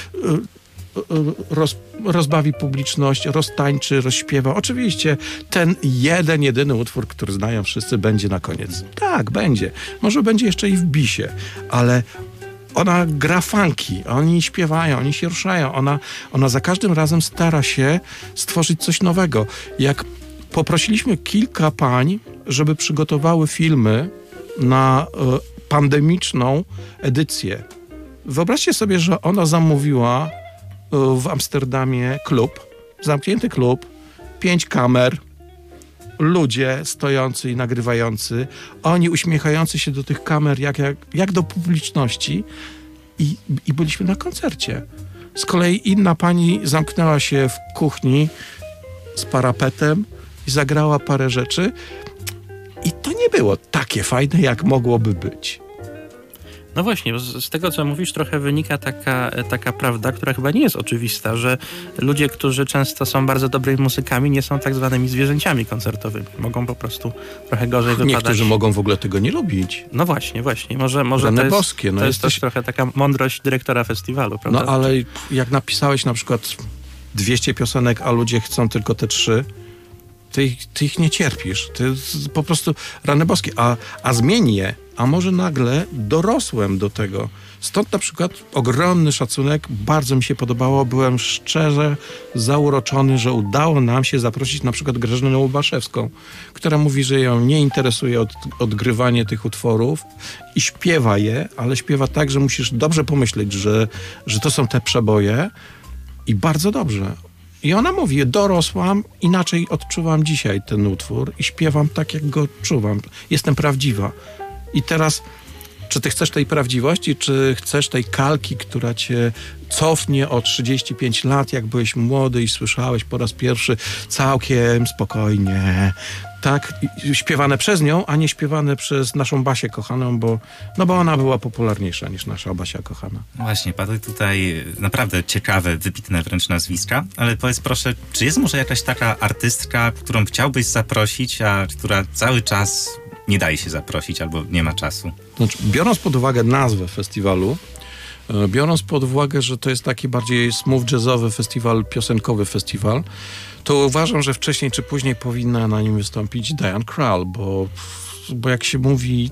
roz, rozbawi publiczność, roztańczy, rozśpiewa. Oczywiście ten jeden, jedyny utwór, który znają wszyscy, będzie na koniec. Tak, będzie. Może będzie jeszcze i w bisie, ale ona gra funky, oni śpiewają, oni się ruszają. Ona, ona za każdym razem stara się stworzyć coś nowego. Jak poprosiliśmy kilka pań, żeby przygotowały filmy na y, pandemiczną edycję. Wyobraźcie sobie, że ona zamówiła y, w Amsterdamie klub, zamknięty klub, pięć kamer, ludzie stojący i nagrywający, oni uśmiechający się do tych kamer jak, jak, jak do publiczności i, i byliśmy na koncercie. Z kolei inna pani zamknęła się w kuchni z parapetem i zagrała parę rzeczy. I to nie było takie fajne, jak mogłoby być. No właśnie, z, z tego, co mówisz, trochę wynika taka, taka prawda, która chyba nie jest oczywista, że ludzie, którzy często są bardzo dobrymi muzykami, nie są tak zwanymi zwierzęciami koncertowymi. Mogą po prostu trochę gorzej wypadać. Niektórzy mogą w ogóle tego nie lubić. No właśnie, właśnie. Może, może Rany to jest, boskie. No to jest jesteś... też trochę taka mądrość dyrektora festiwalu, prawda? No ale jak napisałeś na przykład dwieście piosenek, a ludzie chcą tylko te trzy, Ty ich, ty ich nie cierpisz. Ty po prostu rany boskie. A, a zmień je. A może nagle dorosłem do tego. Stąd na przykład ogromny szacunek. Bardzo mi się podobało. Byłem szczerze zauroczony, że udało nam się zaprosić na przykład Grażynę Łubaszewską, która mówi, że ją nie interesuje od, odgrywanie tych utworów i śpiewa je, ale śpiewa tak, że musisz dobrze pomyśleć, że, że to są te przeboje i bardzo dobrze. I ona mówi, dorosłam, inaczej odczuwam dzisiaj ten utwór i śpiewam tak, jak go czuwam. Jestem prawdziwa. I teraz, czy ty chcesz tej prawdziwości, czy chcesz tej kalki, która cię cofnie o trzydzieści pięć lat, jak byłeś młody i słyszałeś po raz pierwszy całkiem spokojnie, tak, śpiewane przez nią, a nie śpiewane przez naszą Basię kochaną, bo, no bo ona była popularniejsza niż nasza Basia kochana. Właśnie, padły tutaj naprawdę ciekawe, wybitne wręcz nazwiska, ale powiedz proszę, czy jest może jakaś taka artystka, którą chciałbyś zaprosić, a która cały czas nie daje się zaprosić albo nie ma czasu? Znaczy, biorąc pod uwagę nazwę festiwalu, biorąc pod uwagę, że to jest taki bardziej smooth jazzowy festiwal, piosenkowy festiwal, to uważam, że wcześniej czy później powinna na nim wystąpić Diane Krall, bo, bo jak się mówi,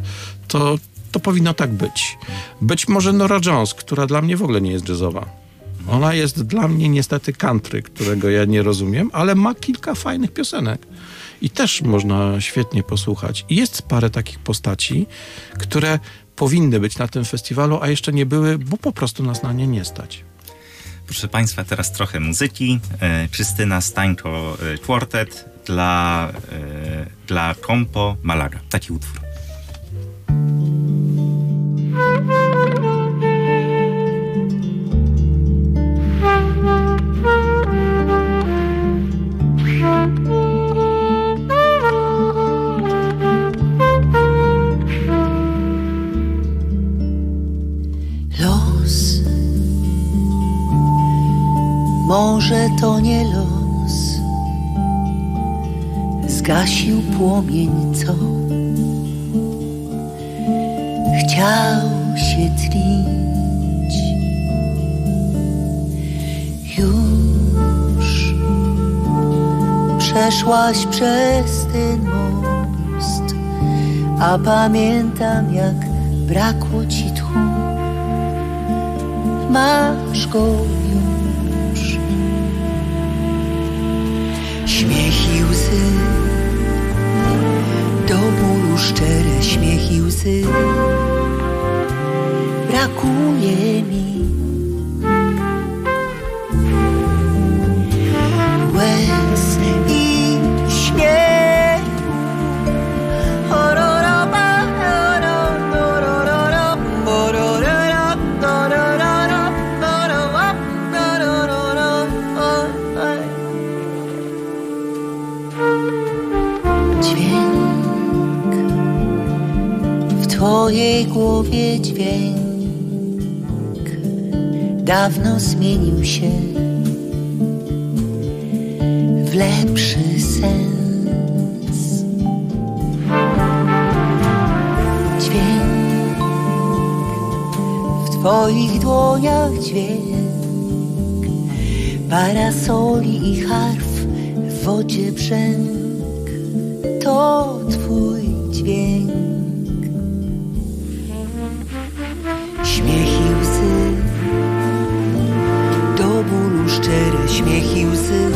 to, to powinno tak być. Być może Norah Jones, która dla mnie w ogóle nie jest jazzowa. Ona jest dla mnie niestety country, którego ja nie rozumiem, ale ma kilka fajnych piosenek. I też można świetnie posłuchać. I jest parę takich postaci, które powinny być na tym festiwalu, a jeszcze nie były, bo po prostu nas na nie nie stać. Proszę Państwa, teraz trochę muzyki. E, Krystyna Stańko e, Quartet dla, e, dla Compo Malaga. Taki utwór. Los, może to nie los, zgasił płomień, co chciał się tlić. Już przeszłaś przez ten most, a pamiętam, jak brakło ci tchu. Masz go już. Śmiech i łzy, do bólu szczere śmiech i łzy. Brakuje mi łez i śmiechu. twojej głowie dźwięk dawno zmienił się w lepszy sens. Dźwięk w twoich dłoniach, dźwięk parasoli i harf w wodzie brzęk. To twój dźwięk. Śmiech i łzy, do bólu szczere śmiech i łzy.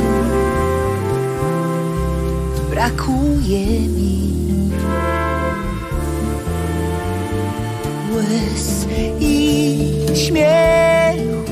Brakuje mi łez i śmiechu.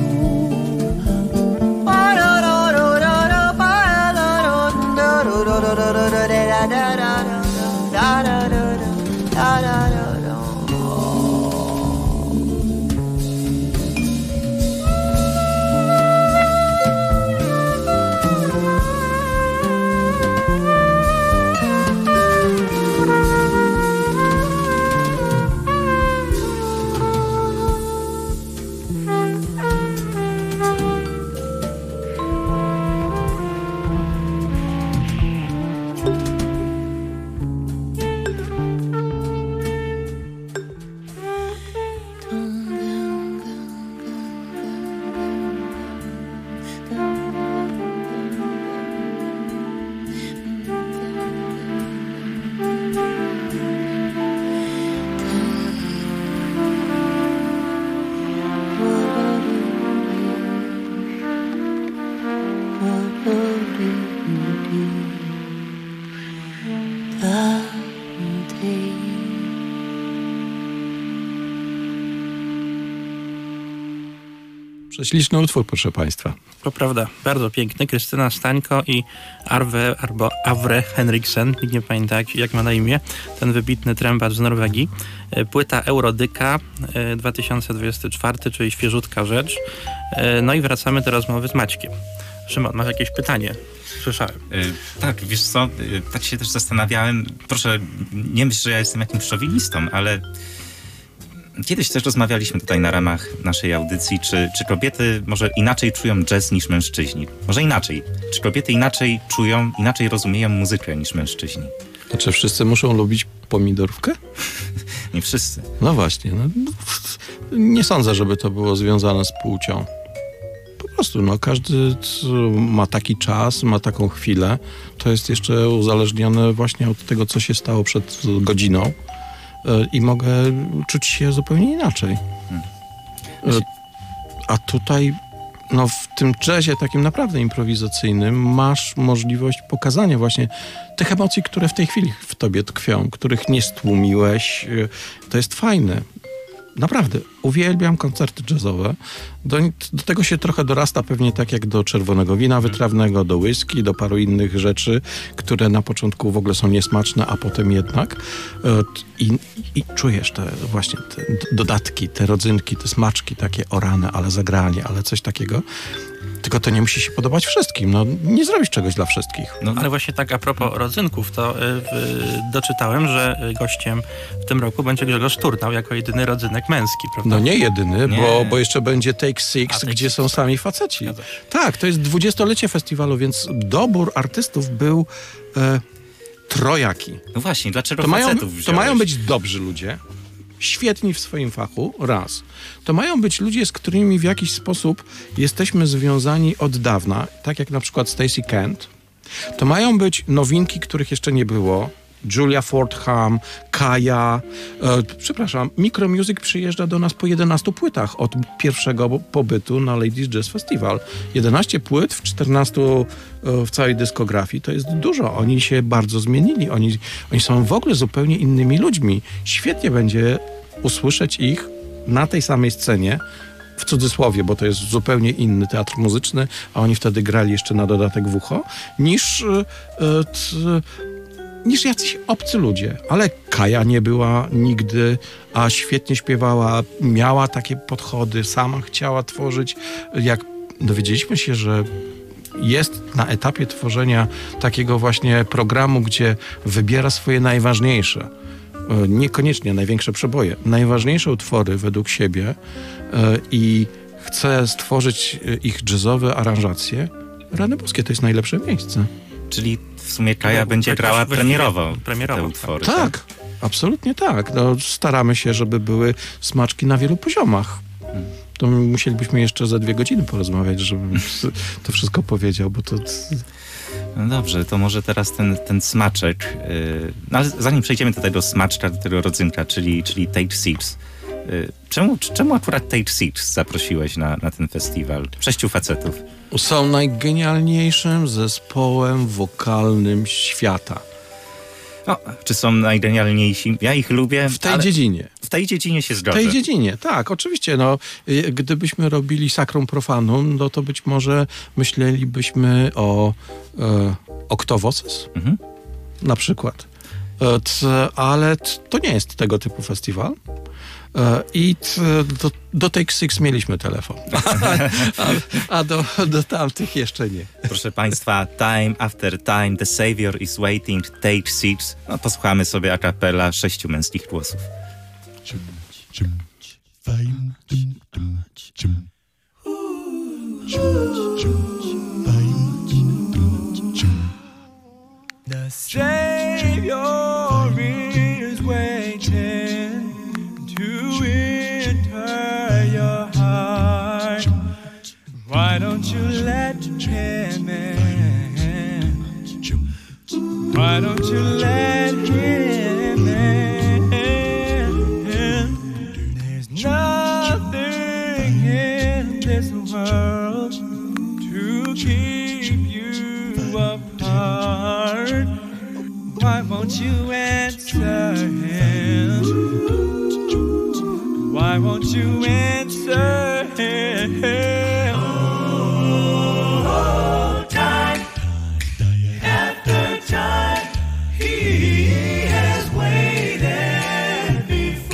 Prześliczny utwór, proszę państwa. To prawda, bardzo piękny. Krystyna Stańko i Arve, albo Avre Henriksen, nikt nie pamięta jak, jak ma na imię, ten wybitny trębacz z Norwegii. Płyta Eurodyka dwa tysiące dwudziesty czwarty, czyli świeżutka rzecz. No i wracamy do rozmowy z Maćkiem. Szymon, masz jakieś pytanie? Słyszałem. Yy, tak, wiesz co, yy, tak się też zastanawiałem. Proszę, nie myśl, że ja jestem jakimś szowinistą, ale kiedyś też rozmawialiśmy tutaj na ramach naszej audycji, czy, czy kobiety może inaczej czują jazz niż mężczyźni. Może inaczej. Czy kobiety inaczej czują, inaczej rozumieją muzykę niż mężczyźni? A czy wszyscy muszą lubić pomidorówkę? Nie wszyscy. No właśnie. No, nie sądzę, żeby to było związane z płcią. Po prostu, no, każdy ma taki czas, ma taką chwilę. To jest jeszcze uzależnione właśnie od tego, co się stało przed godziną. I mogę czuć się zupełnie inaczej. Hmm. A tutaj, no w tym jazzie takim naprawdę improwizacyjnym masz możliwość pokazania właśnie tych emocji, które w tej chwili w tobie tkwią, których nie stłumiłeś. To jest fajne. Naprawdę, uwielbiam koncerty jazzowe. Do, do tego się trochę dorasta pewnie tak jak do czerwonego wina wytrawnego, do whisky, do paru innych rzeczy, które na początku w ogóle są niesmaczne, a potem jednak. I, i czujesz te właśnie te dodatki, te rodzynki, te smaczki takie orane, ale zagranie, ale coś takiego. Tylko to nie musi się podobać wszystkim. No, nie zrobisz czegoś dla wszystkich. No, ale właśnie tak a propos rodzynków, to y, y, doczytałem, że gościem w tym roku będzie Grzegorz Turnał jako jedyny rodzynek męski, prawda? No nie jedyny, nie. Bo, bo jeszcze będzie Take Six, a, take gdzie six. są sami faceci. Tak, to jest dwudziestolecie festiwalu, więc dobór artystów był e, trojaki. No właśnie, dlaczego To mają, facetów to wziąłeś? mają być dobrzy ludzie, świetni w swoim fachu, raz. To mają być ludzie, z którymi w jakiś sposób jesteśmy związani od dawna, tak jak na przykład Stacey Kent. To mają być nowinki, których jeszcze nie było. Julia Fordham, Kaja. E, przepraszam, Micro Music przyjeżdża do nas po jedenastu płytach od pierwszego pobytu na Ladies Jazz Festival. jedenaście płyt w czternastu e, w całej dyskografii to jest dużo. Oni się bardzo zmienili. Oni, oni są w ogóle zupełnie innymi ludźmi. Świetnie będzie usłyszeć ich na tej samej scenie, w cudzysłowie, bo to jest zupełnie inny teatr muzyczny, a oni wtedy grali jeszcze na dodatek w ucho, niż... E, t, niż jacyś obcy ludzie. Ale Kaja nie była nigdy, a świetnie śpiewała, miała takie podchody, sama chciała tworzyć. Jak dowiedzieliśmy się, że jest na etapie tworzenia takiego właśnie programu, gdzie wybiera swoje najważniejsze e, niekoniecznie największe przeboje, najważniejsze utwory według siebie e, i chce stworzyć e, ich jazzowe aranżacje, rany boskie, to jest najlepsze miejsce. Czyli w sumie Kaja będzie Jakoś grała właściwie premierowo, premierowo, te utwory. Tak, absolutnie tak. No, staramy się, żeby były smaczki na wielu poziomach. To musielibyśmy jeszcze za dwie godziny porozmawiać, żebym to wszystko powiedział, bo to... No dobrze, to może teraz ten, ten smaczek. Yy, no ale zanim przejdziemy do tego smaczka, do tego rodzynka, czyli, czyli Take Six. Yy, czemu, czemu akurat Take Six zaprosiłeś na, na ten festiwal? Sześciu facetów. Są najgenialniejszym zespołem wokalnym świata. No, czy są najgenialniejsi? Ja ich lubię. W tej ale dziedzinie. W tej dziedzinie się W zgodzę. tej dziedzinie, tak, oczywiście. No, y, gdybyśmy robili Sacrum Profanum, no to być może myślelibyśmy o e, Octovoces Mhm. na na przykład. E, t, ale t, to nie jest tego typu festiwal. E, I t, do, do Take Six mieliśmy telefon, a, a do, do tamtych jeszcze nie. Proszę Państwa, Time After Time, The Savior is Waiting, Take Six. No, posłuchamy sobie a cappella sześciu męskich głosów. The Savior is waiting to enter your heart. Why don't you let him in? Why don't you let him in? There's nothing in this world to keep you apart. Why won't you answer him? Why won't you answer him? Oh, time after time, he has waited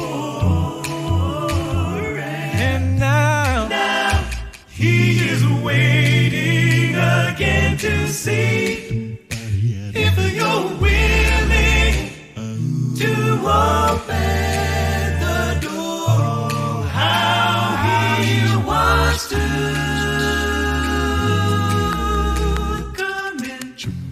before, and now, now he is waiting again to see if you're willing to open the door. How he wants to come in.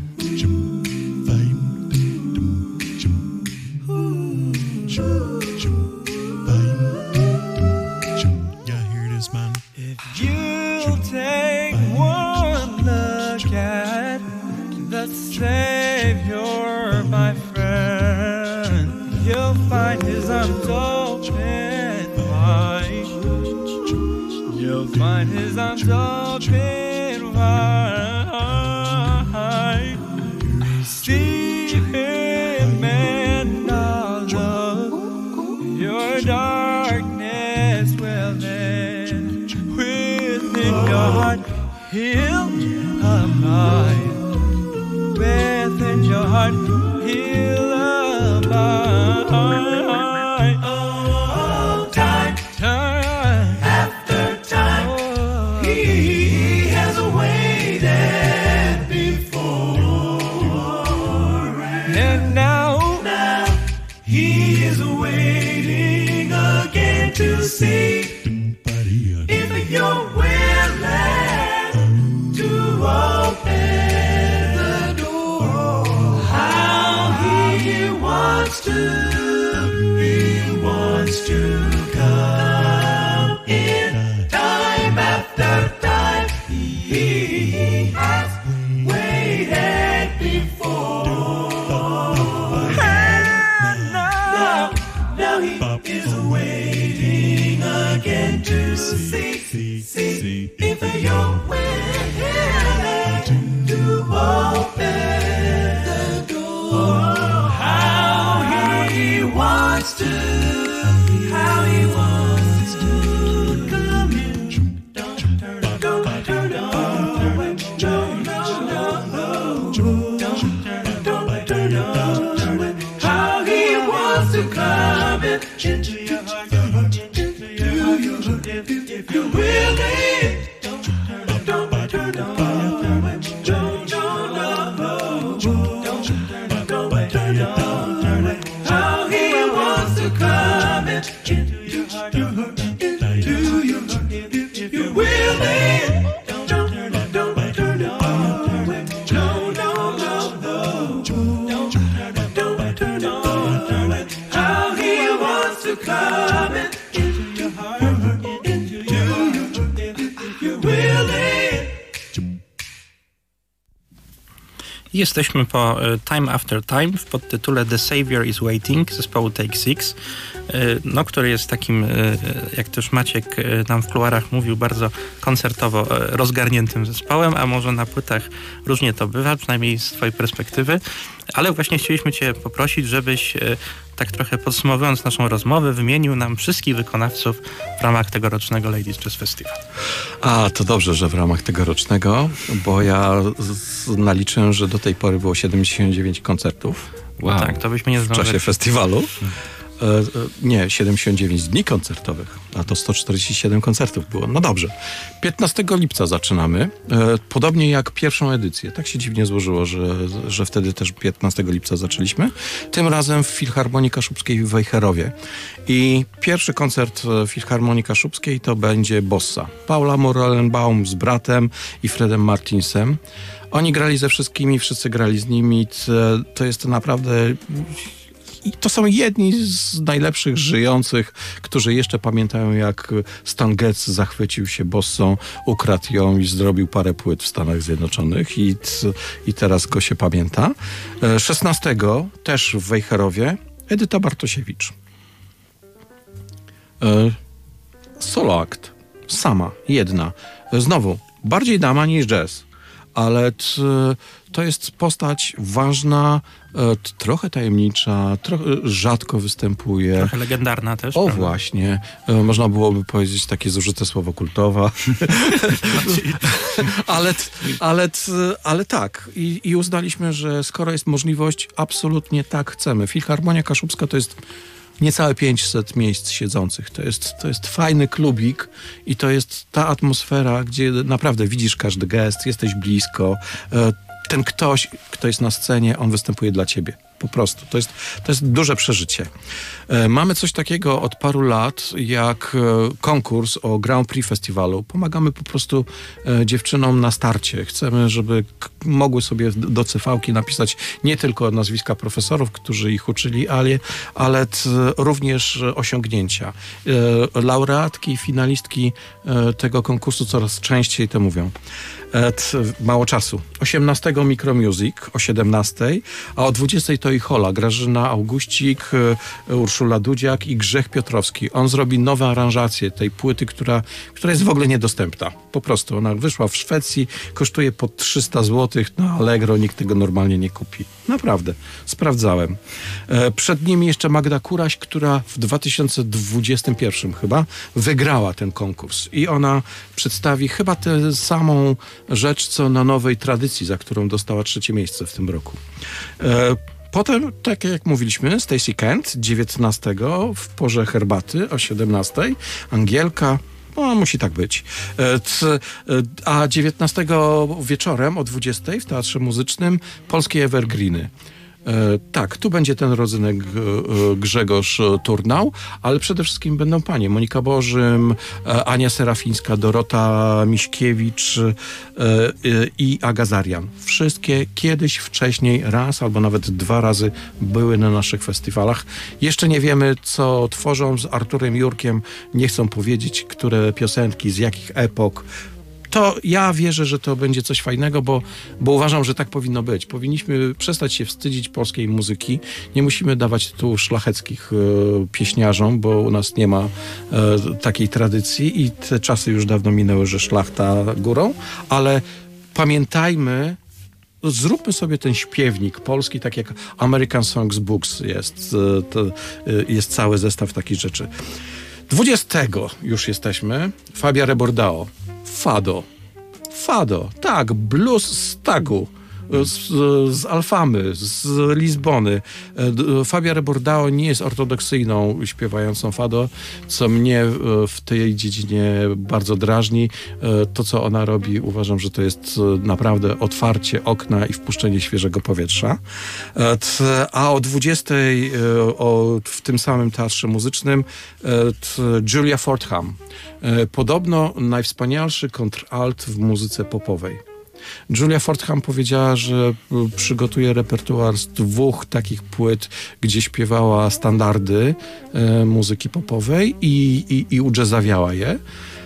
If you take one look at the Savior, my friend, you'll find his arms open wide. You'll find his arms open wide. Receive him and all of your darkness will end within your heart. He'll abide within your heart. He'll abide. Oh, time, time after time, he Jesteśmy po Time After Time w podtytule The Savior is Waiting zespołu Take Six, no, który jest takim, jak też Maciek nam w kuluarach mówił, bardzo koncertowo rozgarniętym zespołem, a może na płytach różnie to bywa, przynajmniej z twojej perspektywy, ale właśnie chcieliśmy cię poprosić, żebyś tak trochę podsumowując naszą rozmowę, wymienił nam wszystkich wykonawców w ramach tegorocznego Ladies Jazz Festival. A, to dobrze, że w ramach tegorocznego, bo ja z, naliczyłem, że do tej pory było siedemdziesiąt dziewięć koncertów. Wow. Tak, to byśmy nie w zdążyli. czasie festiwalu. E, e, nie, siedemdziesiąt dziewięć dni koncertowych, a to sto czterdzieści siedem koncertów było. No dobrze. piętnastego lipca zaczynamy, e, podobnie jak pierwszą edycję. Tak się dziwnie złożyło, że, że wtedy też piętnastego lipca zaczęliśmy. Tym razem w Filharmonii Kaszubskiej w Wejherowie. I pierwszy koncert w Filharmonii Kaszubskiej to będzie Bossa. Paula Morellenbaum z bratem i Fredem Martinsem. Oni grali ze wszystkimi, wszyscy grali z nimi. To jest naprawdę... I to są jedni z najlepszych żyjących, którzy jeszcze pamiętają, jak Stan Getz zachwycił się bossą, ukradł ją i zrobił parę płyt w Stanach Zjednoczonych i, i teraz go się pamięta. szesnastego też w Wejherowie Edyta Bartosiewicz. Solo akt. Sama, jedna. Znowu, bardziej dama niż jazz, ale t, to jest postać ważna, t, trochę tajemnicza, trochę rzadko występuje. Trochę legendarna też. O prawda? właśnie, można byłoby powiedzieć takie zużyte słowo kultowa. ale, t, ale, t, ale tak. I, I uznaliśmy, że skoro jest możliwość, absolutnie tak chcemy. Filharmonia Kaszubska to jest niecałe pięćset miejsc siedzących. To jest, to jest fajny klubik i to jest ta atmosfera, gdzie naprawdę widzisz każdy gest, jesteś blisko. Ten ktoś, kto jest na scenie, on występuje dla ciebie. Po prostu. To jest, to jest duże przeżycie. Mamy coś takiego od paru lat, jak konkurs o Grand Prix Festiwalu. Pomagamy po prostu dziewczynom na starcie. Chcemy, żeby k- mogły sobie do cefałki napisać nie tylko nazwiska profesorów, którzy ich uczyli, ale, ale t, również osiągnięcia. Laureatki, finalistki tego konkursu coraz częściej to mówią. Mało czasu. osiemnastego Micromusic o siedemnastej, a o dwudziestej to i Hola, Grażyna Augustik, Urszula Dudziak i Grzech Piotrowski. On zrobi nowe aranżacje tej płyty, która, która jest w ogóle niedostępna. Po prostu. Ona wyszła w Szwecji, kosztuje po trzysta złotych na Allegro, nikt tego normalnie nie kupi. Naprawdę. Sprawdzałem. Przed nimi jeszcze Magda Kuraś, która w dwa tysiące dwudziestym pierwszym chyba wygrała ten konkurs. I ona przedstawi chyba tę samą rzecz, co na Nowej Tradycji, za którą dostała trzecie miejsce w tym roku. E, potem, tak jak mówiliśmy, Stacey Kent, dziewiętnastego w porze herbaty o siedemnastej. Angielka, no musi tak być. E, t, e, a dziewiętnastego wieczorem o dwudziestej w Teatrze Muzycznym Polskie Evergreeny. E, tak, tu będzie ten rodzynek e, Grzegorz Turnał, ale przede wszystkim będą panie Monika Bożym, e, Ania Serafińska, Dorota Miśkiewicz e, e, i Aga Zarian. Wszystkie kiedyś wcześniej raz albo nawet dwa razy były na naszych festiwalach. Jeszcze nie wiemy, co tworzą z Arturem Jurkiem. Nie chcą powiedzieć, które piosenki, z jakich epok. To ja wierzę, że to będzie coś fajnego, bo, bo uważam, że tak powinno być. Powinniśmy przestać się wstydzić polskiej muzyki. Nie musimy dawać tu szlacheckich e, pieśniarzom, bo u nas nie ma e, takiej tradycji i te czasy już dawno minęły, że szlachta górą, ale pamiętajmy, zróbmy sobie ten śpiewnik polski, tak jak American Songs Books jest. E, to, e, jest cały zestaw takich rzeczy. dwudziestego już jesteśmy. Fabia Rebordao. Fado. Fado. Tak, blues z Tagu. Z, z Alfamy, z Lizbony. Fabia Rebordao nie jest ortodoksyjną śpiewającą fado, co mnie w tej dziedzinie bardzo drażni. To, co ona robi, uważam, że to jest naprawdę otwarcie okna i wpuszczenie świeżego powietrza. A o dwudziestej o, w tym samym Teatrze Muzycznym Julia Fordham. Podobno najwspanialszy kontralt w muzyce popowej. Julia Fordham powiedziała, że przygotuje repertuar z dwóch takich płyt, gdzie śpiewała standardy e, muzyki popowej i, i, i udżezawiała je.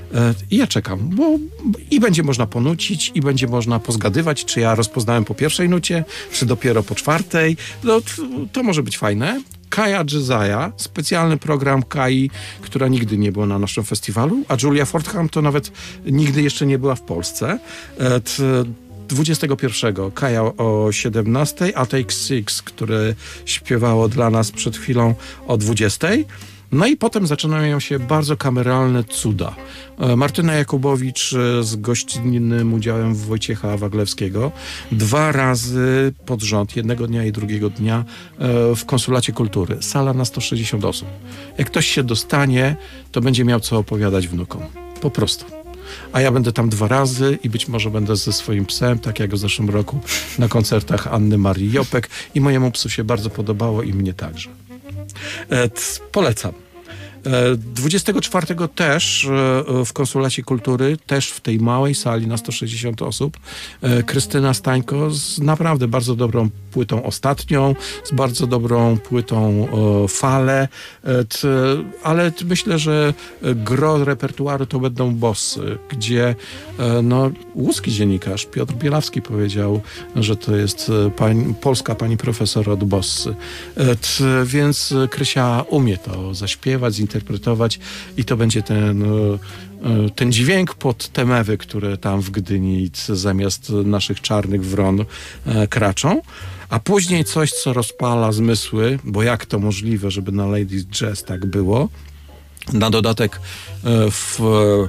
I ja czekam, bo i będzie można ponucić, i będzie można pozgadywać, czy ja rozpoznałem po pierwszej nucie, czy dopiero po czwartej. No, to może być fajne. Kaja Jesaja, specjalny program Kai, która nigdy nie była na naszym festiwalu, a Julia Fordham to nawet nigdy jeszcze nie była w Polsce. dwudziestego pierwszego Kaja o siedemnastej, a Take Six, które śpiewało dla nas przed chwilą o dwudziestej. No i potem zaczynają się bardzo kameralne cuda. Martyna Jakubowicz z gościnnym udziałem Wojciecha Waglewskiego dwa razy pod rząd, jednego dnia i drugiego dnia w Konsulacie Kultury. Sala na sto sześćdziesiąt osób. Jak ktoś się dostanie, to będzie miał co opowiadać wnukom. Po prostu. A ja będę tam dwa razy i być może będę ze swoim psem, tak jak w zeszłym roku na koncertach Anny Marii Jopek, i mojemu psu się bardzo podobało i mnie także. E, t, polecam. dwudziestego czwartego też w Konsulacie Kultury, też w tej małej sali na sto sześćdziesiąt osób, Krystyna Stańko z naprawdę bardzo dobrą płytą ostatnią, z bardzo dobrą płytą Fale, ale myślę, że gro repertuaru to będą bossy, gdzie no, łuski dziennikarz Piotr Bielawski powiedział, że to jest pani, polska pani profesor od bossy. Więc Krysia umie to zaśpiewać, zinterpretować i to będzie ten, ten dźwięk pod te mewy, które tam w Gdyni zamiast naszych czarnych wron kraczą. A później coś, co rozpala zmysły, bo jak to możliwe, żeby na Ladies Jazz tak było. Na dodatek w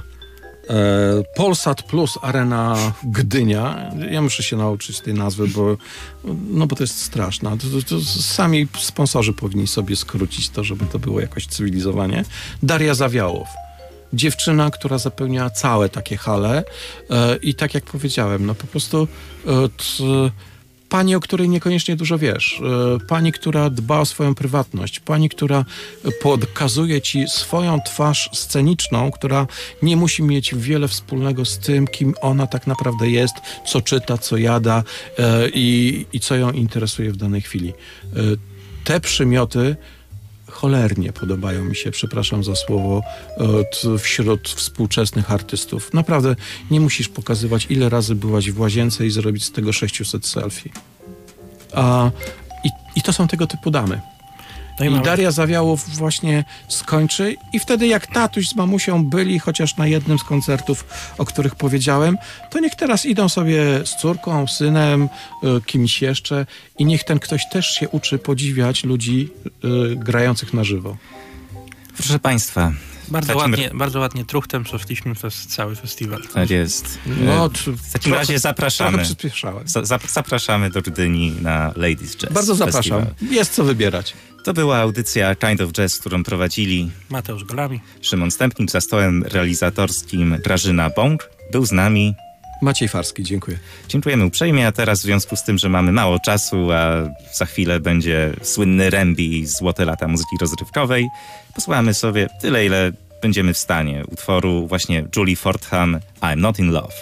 Polsat Plus Arena Gdynia. Ja muszę się nauczyć tej nazwy, bo, no bo to jest straszne. To, to, to sami sponsorzy powinni sobie skrócić to, żeby to było jakoś cywilizowanie. Daria Zawiałow. Dziewczyna, która zapełnia całe takie hale e, i tak jak powiedziałem, no po prostu e, t, pani, o której niekoniecznie dużo wiesz, e, pani, która dba o swoją prywatność, pani, która pokazuje ci swoją twarz sceniczną, która nie musi mieć wiele wspólnego z tym, kim ona tak naprawdę jest, co czyta, co jada e, i, i co ją interesuje w danej chwili. E, te przymioty cholernie podobają mi się, przepraszam za słowo, wśród współczesnych artystów. Naprawdę nie musisz pokazywać, ile razy byłaś w łazience i zrobić z tego sześćset selfie. A, i, I to są tego typu damy. No i, I Daria Zawiałow właśnie skończy i wtedy jak tatuś z mamusią byli chociaż na jednym z koncertów, o których powiedziałem, to niech teraz idą sobie z córką, synem, y, kimś jeszcze i niech ten ktoś też się uczy podziwiać ludzi y, grających na żywo. Proszę Państwa. Bardzo ładnie, bardzo ładnie truchtem przeszliśmy przez cały festiwal. Tak jest. No, w takim razie zapraszamy. Za, zapraszamy do Gdyni na Ladies Jazz. Bardzo zapraszam. Festival. Jest co wybierać. To była audycja Kind of Jazz, którą prowadzili Mateusz Golami, Szymon Stępnik, za stołem realizatorskim Grażyna Bąk. Był z nami Maciej Farski, dziękuję. Dziękujemy uprzejmie, a teraz w związku z tym, że mamy mało czasu, a za chwilę będzie słynny Rembi i Złote lata muzyki rozrywkowej, posłuchamy sobie tyle, ile będziemy w stanie utworu właśnie Julie Fordham I'm Not in Love.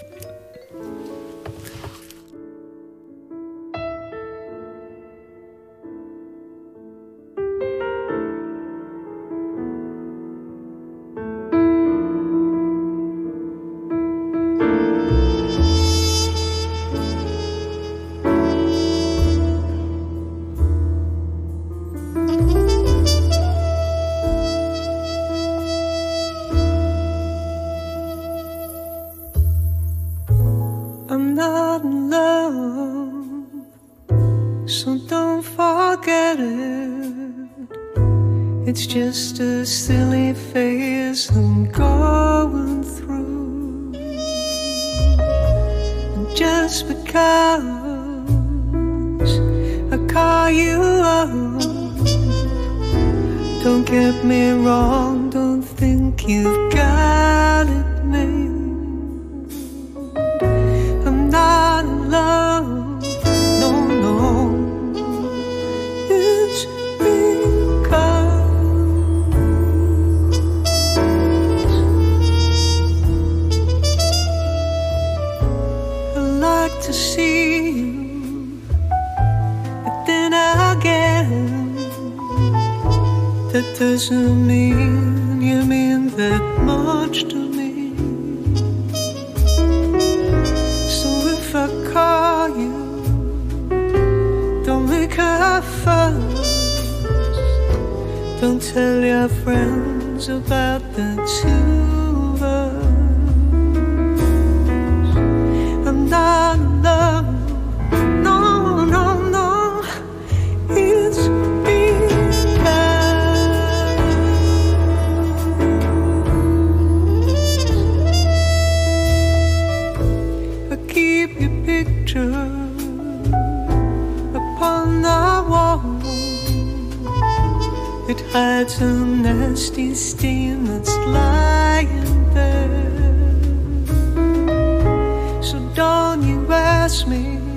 I'm not in love, so don't forget it. It's just a silly phase I'm going through. And just because I call you up, don't get me wrong, don't think you've got it made. Not in love, no, no. It's because I like to see you, but then again, that doesn't mean you mean that much to me. make a fuss. Don't tell your friends about the two of us. I'm not in love, no, no, no. It's keep your picture upon the wall. It hides a nasty stain that's lying there. So don't you ask me